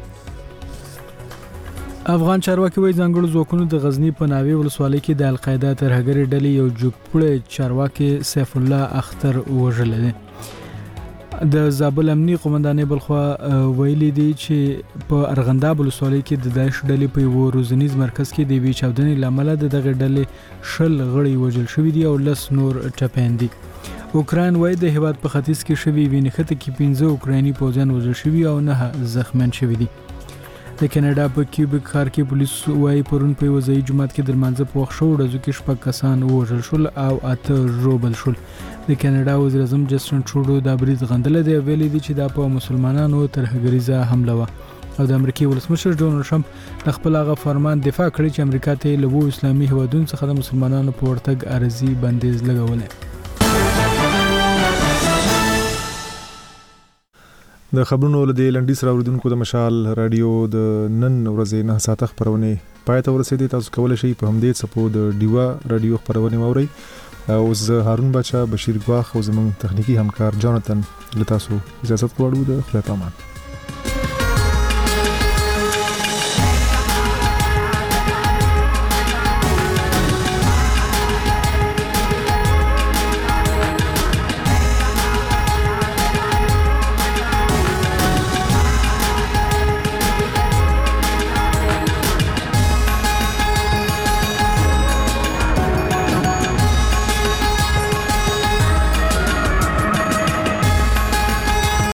افغان چارواکي وايي ځانګړو ځواکونو د غزنی په ناوې ولسوالۍ کې د القاعده ترهګرې ډلې یو جوړپړی چارواکي سیف الله اختر وژلی دی. د زابل امنیي قومندانۍ بلخوا ویلي دي چې په ارغنداب ولسوالۍ کې د داعش ډلې په یو روزنیز مرکز کې د یوې چاودنې له امله د دغې ډلې شل غړي وژل شوي دي او لس نور ټپیان دي. اوکراین وايي د هیواد په ختیځ کې شوي یوې نښتې کې پنځه اوکرایني پوځیان وژل شوي او نه زخمیان شوي دي. د کینیډا په کیوبیک ښار کې پولیس وايي پرون په یوه ځایي جومات کې د لمانځه په وخت شو ورځو کې شپږ کسان ووژل شول او اته ژوبل شول. د کینیډا وزیر اعظم جسټن ټروډو دا برید غندلی دی او ویلي دي چې دا په مسلمانانو ترهګریزه حمله وه او د امریکې ولسمشر ډونالډ ټرمپ د خپل هغه فرمان دفاع کړی چې امریکا ته له اوو اسلامي هیوادونو څخه د مسلمانانو په ورتګ عارضي بندیز لګولی.
د خبرونو له دې لنډیز راوړونکو د مشال رادیو د نن ورځې نه ساعته خبرونه پای ته ورسېدې. تاسو کولی شئ په همدې څپو د ډیوا رادیو خبرونه واورئ. او زه هارون بچا، بشیر ګواخ او زموږ تخنیکی همکار جانتن له تاسو اجازه غواړو. د خدای پامان.